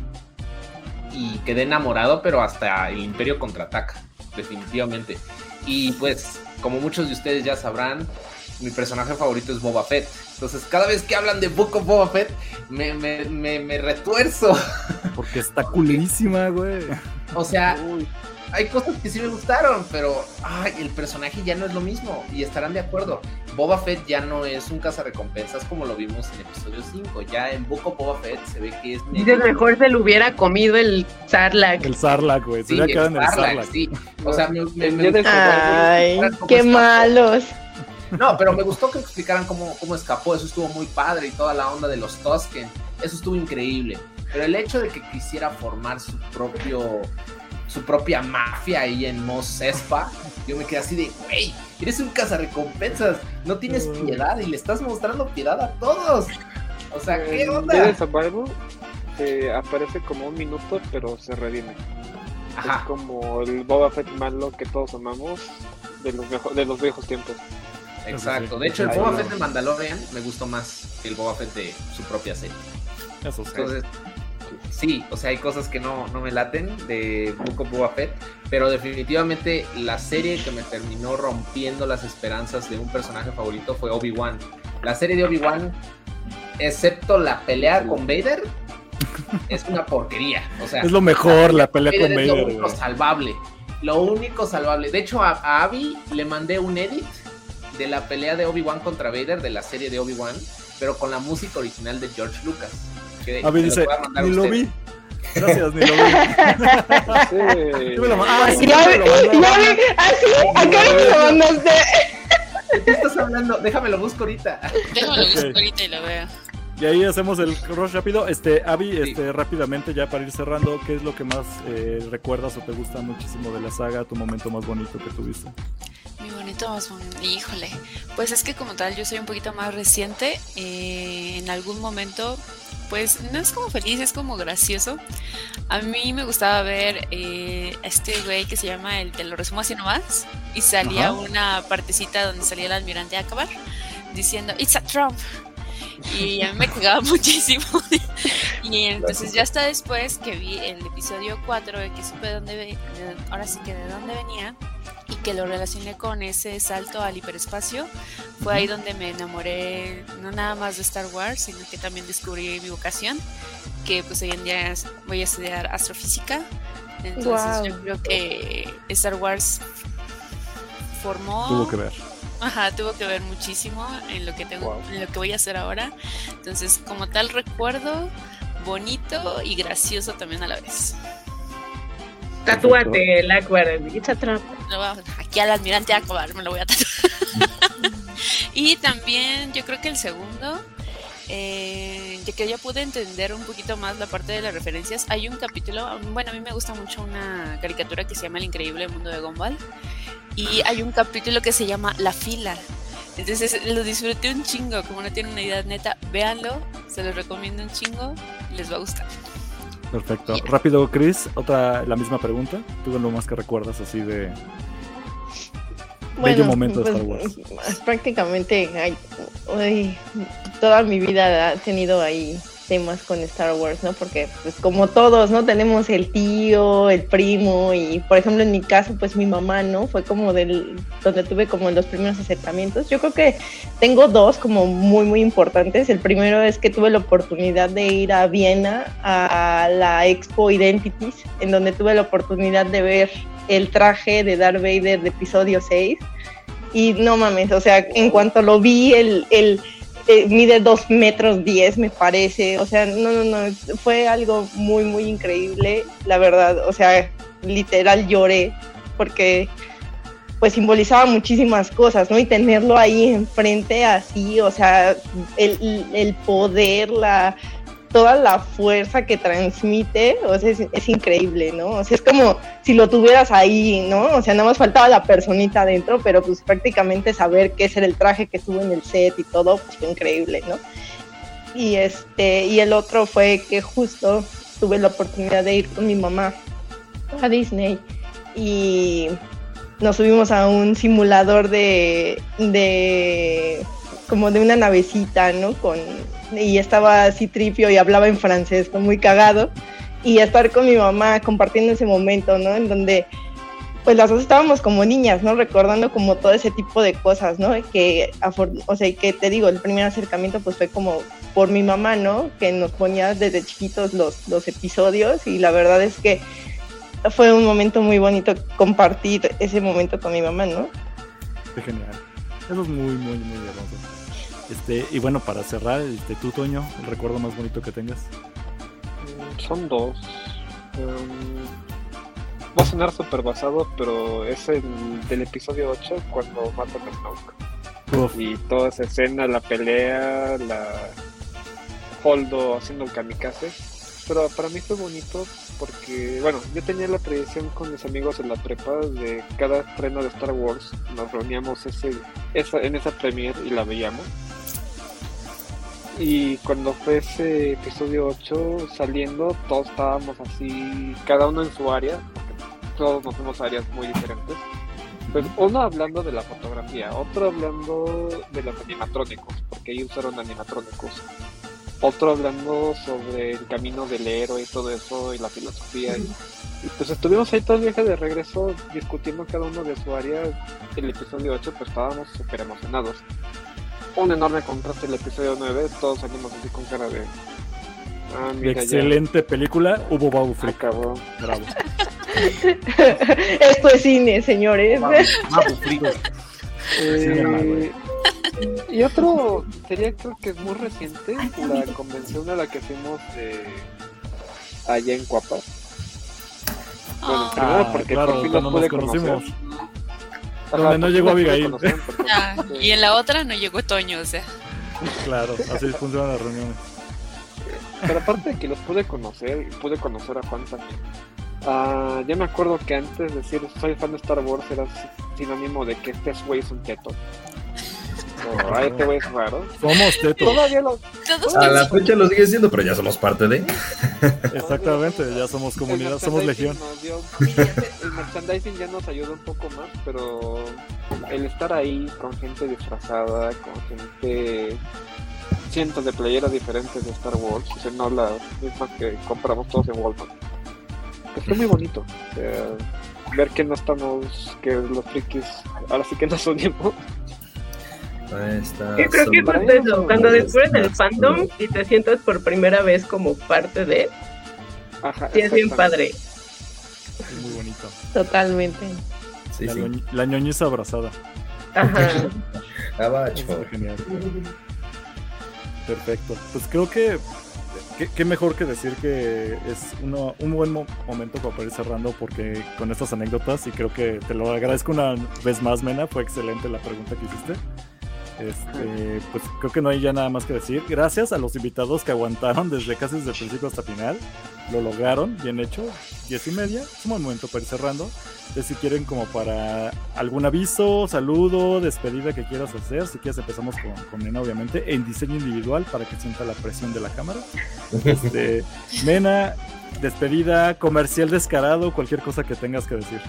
y quedé enamorado, pero hasta el Imperio Contraataca, definitivamente. Y pues, como muchos de ustedes ya sabrán, mi personaje favorito es Boba Fett. Entonces, cada vez que hablan de Book of Boba Fett, me retuerzo. Porque está culerísima, güey. O sea, hay cosas que sí me gustaron, pero el personaje ya no es lo mismo. Y estarán de acuerdo. Boba Fett ya no es un cazarrecompensas como lo vimos en episodio 5. Ya en Book of Boba Fett se ve que es... Dices, mejor se lo hubiera comido el Sarlacc. El Sarlacc, güey. Sí, el Sarlacc, sí. O sea, Ay, qué malos. No, pero me gustó que explicaran cómo escapó. Eso estuvo muy padre. Y toda la onda de los Tusken, eso estuvo increíble. Pero el hecho de que quisiera formar su propia mafia ahí en Mos Espa, yo me quedé así de, güey, eres un cazarrecompensas, no tienes piedad y le estás mostrando piedad a todos. O sea, ¿qué onda? Jedi Survivor aparece como un minuto, pero se redime. Ajá. Es como el Boba Fett malo que todos amamos de los viejos tiempos. Exacto. De hecho, el Boba Fett de Mandalorian me gustó más que el Boba Fett de su propia serie. Eso sí. Entonces, sí, o sea, hay cosas que no me laten de Book of Boba Fett, pero definitivamente la serie que me terminó rompiendo las esperanzas de un personaje favorito fue Obi-Wan. La serie de Obi-Wan, excepto la pelea con Vader, es una porquería. O sea, es lo mejor, la pelea con Vader. Lo único salvable. De hecho, a Abby le mandé un edit de la pelea de Obi-Wan contra Vader de la serie de Obi-Wan, pero con la música original de George Lucas. Abby dice, ni lo vi. Gracias, ni lo vi. Acá me lo mandaste. ¿Qué estás hablando? Déjamelo busco ahorita. Déjamelo busco ahorita y lo veo. Y ahí hacemos el rush rápido. Abby, rápidamente ya para ir cerrando, ¿qué es lo que más recuerdas o te gusta muchísimo de la saga? Tu momento más bonito que tuviste. Mi bonito más bonito, híjole. Pues es que como tal yo soy un poquito más reciente. En algún momento, pues no es como feliz, es como gracioso. A mí me gustaba ver este güey que se llama te lo resumo así nomás. Y salía una partecita donde salía el almirante Akbar diciendo "It's a Trump". Y a mí me cagaba muchísimo. Y entonces ya hasta después que vi el episodio 4, que supe de dónde venía y que lo relacioné con ese salto al hiperespacio, fue ahí donde me enamoré no nada más de Star Wars, sino que también descubrí mi vocación, que pues hoy en día voy a estudiar astrofísica. Entonces yo creo que Star Wars formó... Tuvo que ver. Ajá, tuvo que ver muchísimo en lo que en lo que voy a hacer ahora. Entonces, como tal, recuerdo bonito y gracioso también a la vez. Tatúate el Akbar, it's a Trump. Aquí al almirante Akbar me lo voy a tatuar. Y también yo creo que el segundo, de que ya pude entender un poquito más la parte de las referencias. Hay un capítulo, bueno, a mí me gusta mucho una caricatura que se llama El Increíble Mundo de Gumball. Y hay un capítulo que se llama La Fila. Entonces lo disfruté un chingo. Como no tienen una idea, neta, véanlo. Se los recomiendo un chingo. Les va a gustar. Perfecto. Rápido, Chris, la misma pregunta. ¿Tú lo más que recuerdas así de bello momento de Star Wars? Prácticamente toda mi vida ha tenido ahí temas con Star Wars, ¿no? Porque pues como todos, ¿no? Tenemos el tío, el primo y por ejemplo en mi caso pues mi mamá, ¿no? Fue como donde tuve como los primeros acercamientos. Yo creo que tengo dos como muy muy importantes. El primero es que tuve la oportunidad de ir a Viena a la Expo Identities, en donde tuve la oportunidad de ver el traje de Darth Vader de episodio 6 y no mames, o sea, en cuanto lo vi, mide 2 metros 10, me parece. O sea, no, fue algo muy, muy increíble, la verdad. O sea, literal lloré porque pues simbolizaba muchísimas cosas, ¿no? Y tenerlo ahí enfrente así, o sea, el poder, toda la fuerza que transmite, o sea, es increíble, ¿no? O sea, es como si lo tuvieras ahí, ¿no? O sea, nada más faltaba la personita adentro, pero pues prácticamente saber qué era el traje que estuvo en el set y todo, pues fue increíble, ¿no? Y el otro fue que justo tuve la oportunidad de ir con mi mamá a Disney y nos subimos a un simulador como de una navecita, ¿no? Y estaba C-3PO y hablaba en francés, fue muy cagado. Y estar con mi mamá compartiendo ese momento, ¿no? En donde, pues las dos estábamos como niñas, ¿no? Recordando como todo ese tipo de cosas, ¿no? Que te digo, el primer acercamiento pues fue como por mi mamá, ¿no? Que nos ponía desde chiquitos los episodios y la verdad es que fue un momento muy bonito compartir ese momento con mi mamá, ¿no? Qué genial. Eso es muy, muy, muy hermoso. Y bueno, para cerrar, tú, Toño, el recuerdo más bonito que tengas. Son dos. Va a sonar súper basado, pero es el del episodio 8 cuando matan a Snoke. Y toda esa escena, la pelea, Holdo haciendo el kamikaze. Pero para mí fue bonito porque, bueno, yo tenía la tradición con mis amigos en la prepa de cada estreno de Star Wars nos reuníamos en esa premiere y la veíamos. Y cuando fue ese episodio 8 saliendo, todos estábamos así, cada uno en su área, porque todos nos fuimos a áreas muy diferentes. Pues uno hablando de la fotografía, otro hablando de los animatrónicos, porque ahí usaron animatrónicos. Otro hablando sobre el camino del héroe y todo eso, y la filosofía. Y pues estuvimos ahí todo el viaje de regreso discutiendo cada uno de su área. El episodio 8, pues estábamos súper emocionados. Un enorme contraste el episodio 9, todos salimos así con cara de... mira, excelente ya. Película, hubo Babu Frick. Acabó. Bravo. Esto es cine, señores. Babu Frick. Y otro sería, creo que es muy reciente, la convención a la que fuimos allá en Cuapa. Bueno, primero porque claro, por fin nos pude conocimos. Ajá, donde no llegó Abigail. Y en la otra no llegó Toño, o sea. Claro, así funcionan las reuniones. Pero aparte de que los pude conocer, y pude conocer a Juan también. Yo me acuerdo que antes de decir soy fan de Star Wars era sinónimo de que este güey es un teto. Este güey es raro. Somos tetos. A la fecha lo sigue siendo, pero ya somos parte de. Exactamente, ya somos comunidad, somos legión. El merchandising ya nos ayuda un poco más, pero el estar ahí con gente disfrazada, con gente, cientos de playeras diferentes de Star Wars, o sea, no las mismas que compramos todos en Walmart. Pues fue muy bonito. O sea, ver que no estamos, que los frikis ahora sí que nos unimos. Yo creo que es eso, cuando descubres el fandom y te sientas por primera vez como parte de, sí es bien padre. Es muy bonito. Totalmente. Sí, la ñoñiza abrazada. Ajá. Abacho. Genial. Perfecto. Pues creo que qué mejor que decir que es un buen momento para ir cerrando, porque con estas anécdotas, y creo que te lo agradezco una vez más, Mena, fue excelente la pregunta que hiciste. Pues creo que no hay ya nada más que decir. Gracias a los invitados que aguantaron desde casi desde el principio hasta final. Lo lograron, bien hecho. 10:30, es un buen momento para ir cerrando. Entonces, si quieren como para algún aviso, saludo, despedida que quieras hacer, si quieres empezamos con Mena, obviamente, en diseño individual para que sienta la presión de la cámara. Mena, despedida, comercial descarado, cualquier cosa que tengas que decir.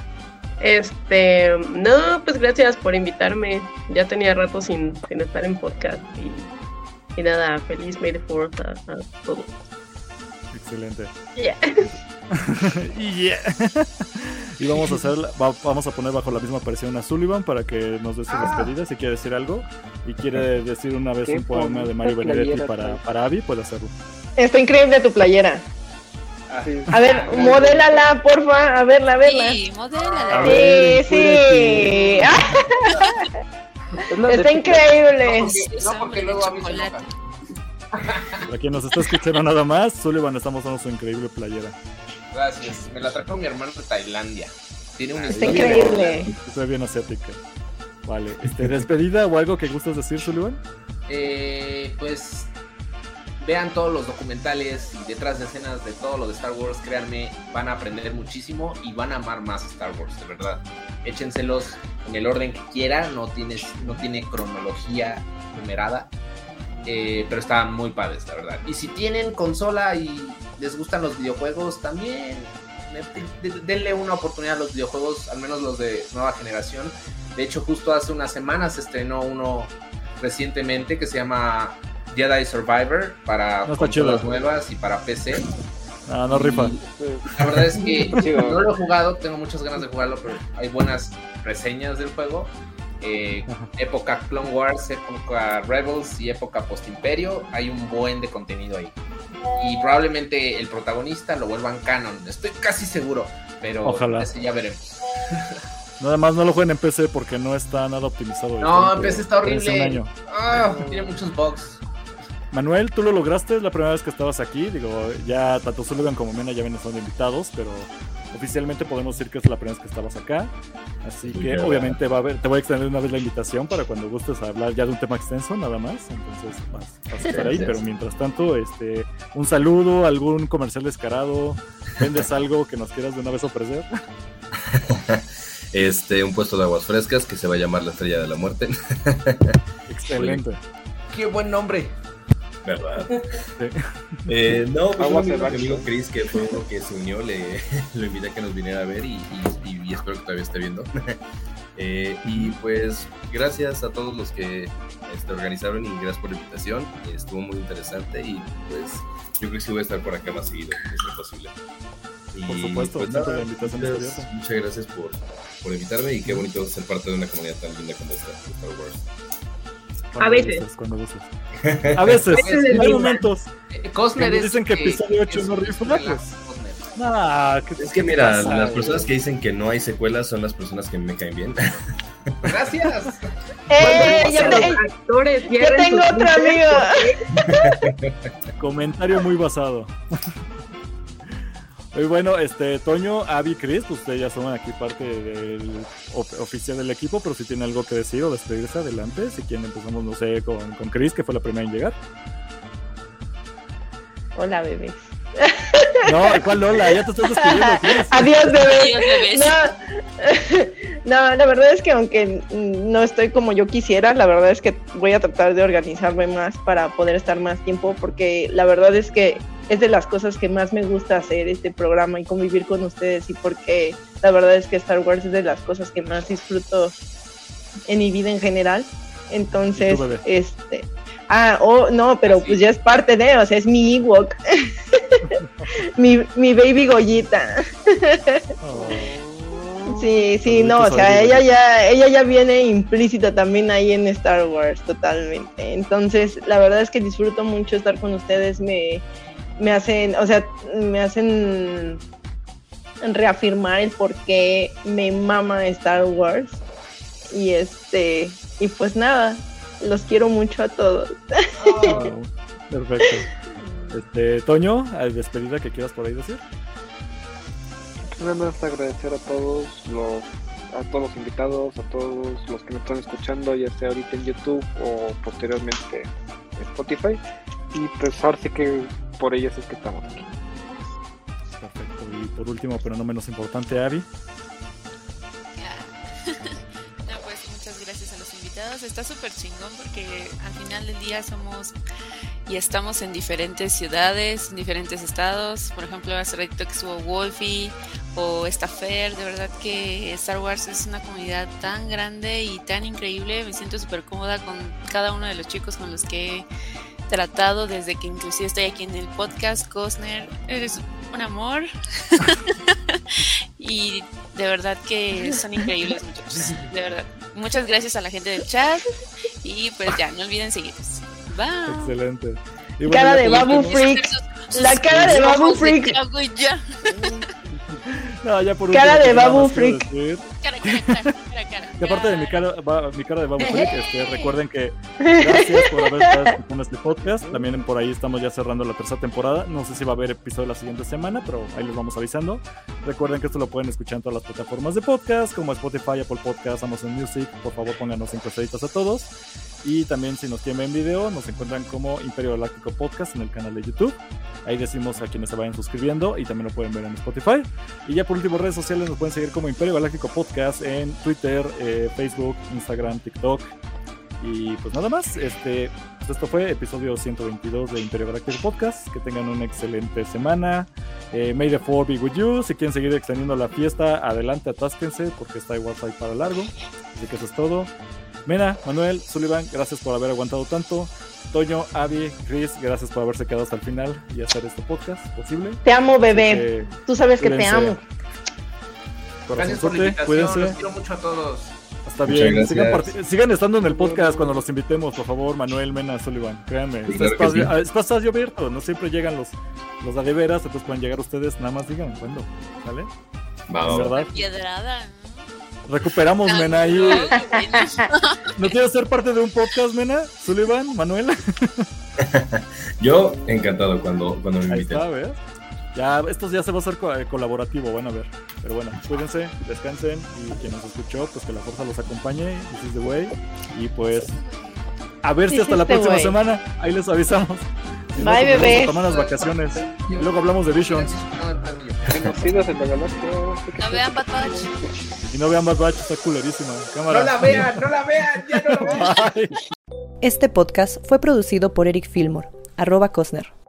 No, pues gracias por invitarme. Ya tenía rato sin estar en podcast y nada, feliz May the 4th a todos. Excelente. Yeah. Y vamos a poner bajo la misma presión a Sullivan para que nos dé su despedida, si quiere decir algo y quiere decir una vez un poema de Mario Benedetti para Abby, puede hacerlo. Está increíble tu playera. A ver, modélala, porfa, a verla. Sí, modélala. Sí. Está increíble. No, porque luego a mí se enoja. Para quien nos está escuchando nada más, Sullivan está mostrando su increíble playera. Gracias, me la trajo mi hermano de Tailandia. Tiene una Está increíble. Está bien asiática. Vale, ¿despedida o algo que gustas decir, Sullivan? Pues vean todos los documentales y detrás de escenas de todo lo de Star Wars, créanme, van a aprender muchísimo y van a amar más Star Wars, de verdad. Échenselos en el orden que quieran, no tiene cronología numerada, pero están muy padres, la verdad. Y si tienen consola y les gustan los videojuegos, también denle una oportunidad a los videojuegos, al menos los de nueva generación. De hecho, justo hace unas semanas se estrenó uno recientemente que se llama Jedi Survivor para consolas nuevas y para PC. No rifa. La verdad es que no lo he jugado, tengo muchas ganas de jugarlo, pero hay buenas reseñas del juego. Época Clone Wars, época Rebels y época Post Imperio, hay un buen de contenido ahí. Y probablemente el protagonista lo vuelvan canon, estoy casi seguro, pero ojalá. Ese ya veremos. Nada más no lo jueguen en PC porque no está nada optimizado. No, en PC está horrible. Un año. Tiene muchos bugs. Manuel, tú lo lograste, es la primera vez que estabas aquí. Digo, ya tanto Sullivan como Mena ya vienen siendo invitados, pero oficialmente podemos decir que es la primera vez que estabas acá. Así que obviamente te voy a extender una vez la invitación para cuando gustes hablar ya de un tema extenso, nada más. Entonces vas a estar ahí, pero mientras tanto, un saludo, algún comercial descarado, ¿vendes algo que nos quieras de una vez ofrecer? Un puesto de aguas frescas que se va a llamar la Estrella de la Muerte. Excelente. Qué buen nombre. ¿Verdad? Sí. No, pues mi amigo Chris, que fue uno que se unió, lo invité a que nos viniera a ver y espero que todavía esté viendo. Y pues gracias a todos los que organizaron y gracias por la invitación. Estuvo muy interesante y pues yo creo que sí voy a estar por acá más seguido, es lo posible. Y por supuesto, pues nada, la invitación muchas gracias por invitarme y qué bonito ser parte de una comunidad tan linda como esta de Star Wars. A veces. Cuando gustes. A veces, hay momentos. Cosner dicen que episodio 8 no rifa. Es que mira, las personas que dicen que no hay secuelas son las personas que me caen bien. Gracias. Yo tengo otro amigo. Comentario muy basado. Muy bueno, Toño, Abby, Chris, ustedes ya son aquí parte del oficial del equipo, pero si tienen algo que decir o despedirse, adelante. Si quieren empezamos, no sé, con Chris, que fue la primera en llegar. Hola, bebés. No, ¿cuál hola? Ya te estás despidiendo, Chris. Adiós, bebés. No, la verdad es que aunque no estoy como yo quisiera, la verdad es que voy a tratar de organizarme más para poder estar más tiempo, porque la verdad es que es de las cosas que más me gusta hacer este programa y convivir con ustedes, y porque la verdad es que Star Wars es de las cosas que más disfruto en mi vida en general. Entonces, no, pero pues ya es parte de, o sea, es mi Ewok. mi baby Goyita. Sí, no, o sea, ella ya viene implícita también ahí en Star Wars, totalmente. Entonces, la verdad es que disfruto mucho estar con ustedes, me hacen reafirmar el por qué me mama Star Wars. Y pues nada, los quiero mucho a todos. Perfecto. Toño, despedida que quieras por ahí decir. Nada más agradecer a todos los invitados, a todos los que me están escuchando, ya sea ahorita en YouTube o posteriormente en Spotify. Y pues ahora sí que por ellos es que estamos aquí. Perfecto. Y por último, pero no menos importante, Abby. No, pues muchas gracias a los invitados. Está súper chingón porque al final del día somos y estamos en diferentes ciudades, en diferentes estados. Por ejemplo, hace ratito que estuvo Wolfie o esta Fer. De verdad que Star Wars es una comunidad tan grande y tan increíble. Me siento súper cómoda con cada uno de los chicos con los que he tratado desde que inclusive estoy aquí en el podcast. Cosner, eres un amor. Y de verdad que son increíbles, muchachos. De verdad. Muchas gracias a la gente del chat. Y pues ya, no olviden seguirnos. Bye. Excelente. Y bueno, cara de Babu Freak. La cara de Babu Freak. No, ya por cara de Babu Freak. Cara. Y aparte de mi cara de Babu Freak, recuerden que gracias por haber estado escuchando este podcast. También por ahí estamos ya cerrando la tercera temporada. No sé si va a haber episodio la siguiente semana, pero ahí les vamos avisando. Recuerden que esto lo pueden escuchar en todas las plataformas de podcast, como Spotify, Apple Podcast, Amazon Music. Por favor, pónganos 5 estrellitas a todos. Y también si nos quieren ver en video, nos encuentran como Imperio Galáctico Podcast en el canal de YouTube. Ahí decimos a quienes se vayan suscribiendo y también lo pueden ver en Spotify. Y ya por último, redes sociales nos pueden seguir como Imperio Galáctico Podcast en Twitter, Facebook, Instagram, TikTok. Y pues nada más, pues esto fue episodio 122 de Imperio Galáctico Podcast. Que tengan una excelente semana. May the 4 be with you. Si quieren seguir extendiendo la fiesta, adelante, atásquense porque está igual para largo. Así que eso es todo. Mena, Manuel, Sullivan, gracias por haber aguantado tanto. Toño, Abby, Chris, gracias por haberse quedado hasta el final y hacer este podcast posible. Te amo, bebé. Tú sabes que te amo. Gracias por la invitación. Cuídense. Los quiero mucho a todos. Hasta bien. Sigan estando en el podcast cuando los invitemos, por favor, Manuel, Mena, Sullivan. Créanme, espacio abierto. No siempre llegan los de veras, entonces pueden llegar ustedes. Nada más digan cuándo. ¿Vale? Vamos. ¿Verdad? Piedrada. Recuperamos, Mena. ¿No quieres ser parte de un podcast, Mena? Sullivan, Manuel. Yo encantado cuando me inviten. Ahí está, ¿ves? Ya, esto ya se va a hacer colaborativo, van a ver. Pero bueno, cuídense, descansen y quien nos escuchó, pues que la fuerza los acompañe. This is the way. Y pues, a ver si hasta la próxima semana. Ahí les avisamos. Si bye, bebé. Tomar las vacaciones. Y luego hablamos de Visions. No vean Bad Batch. Y no vean Bad Batch, está culerísima. Cámara. No la vean, ya no la vean. Este podcast fue producido por Eric Fillmore, @Cosner.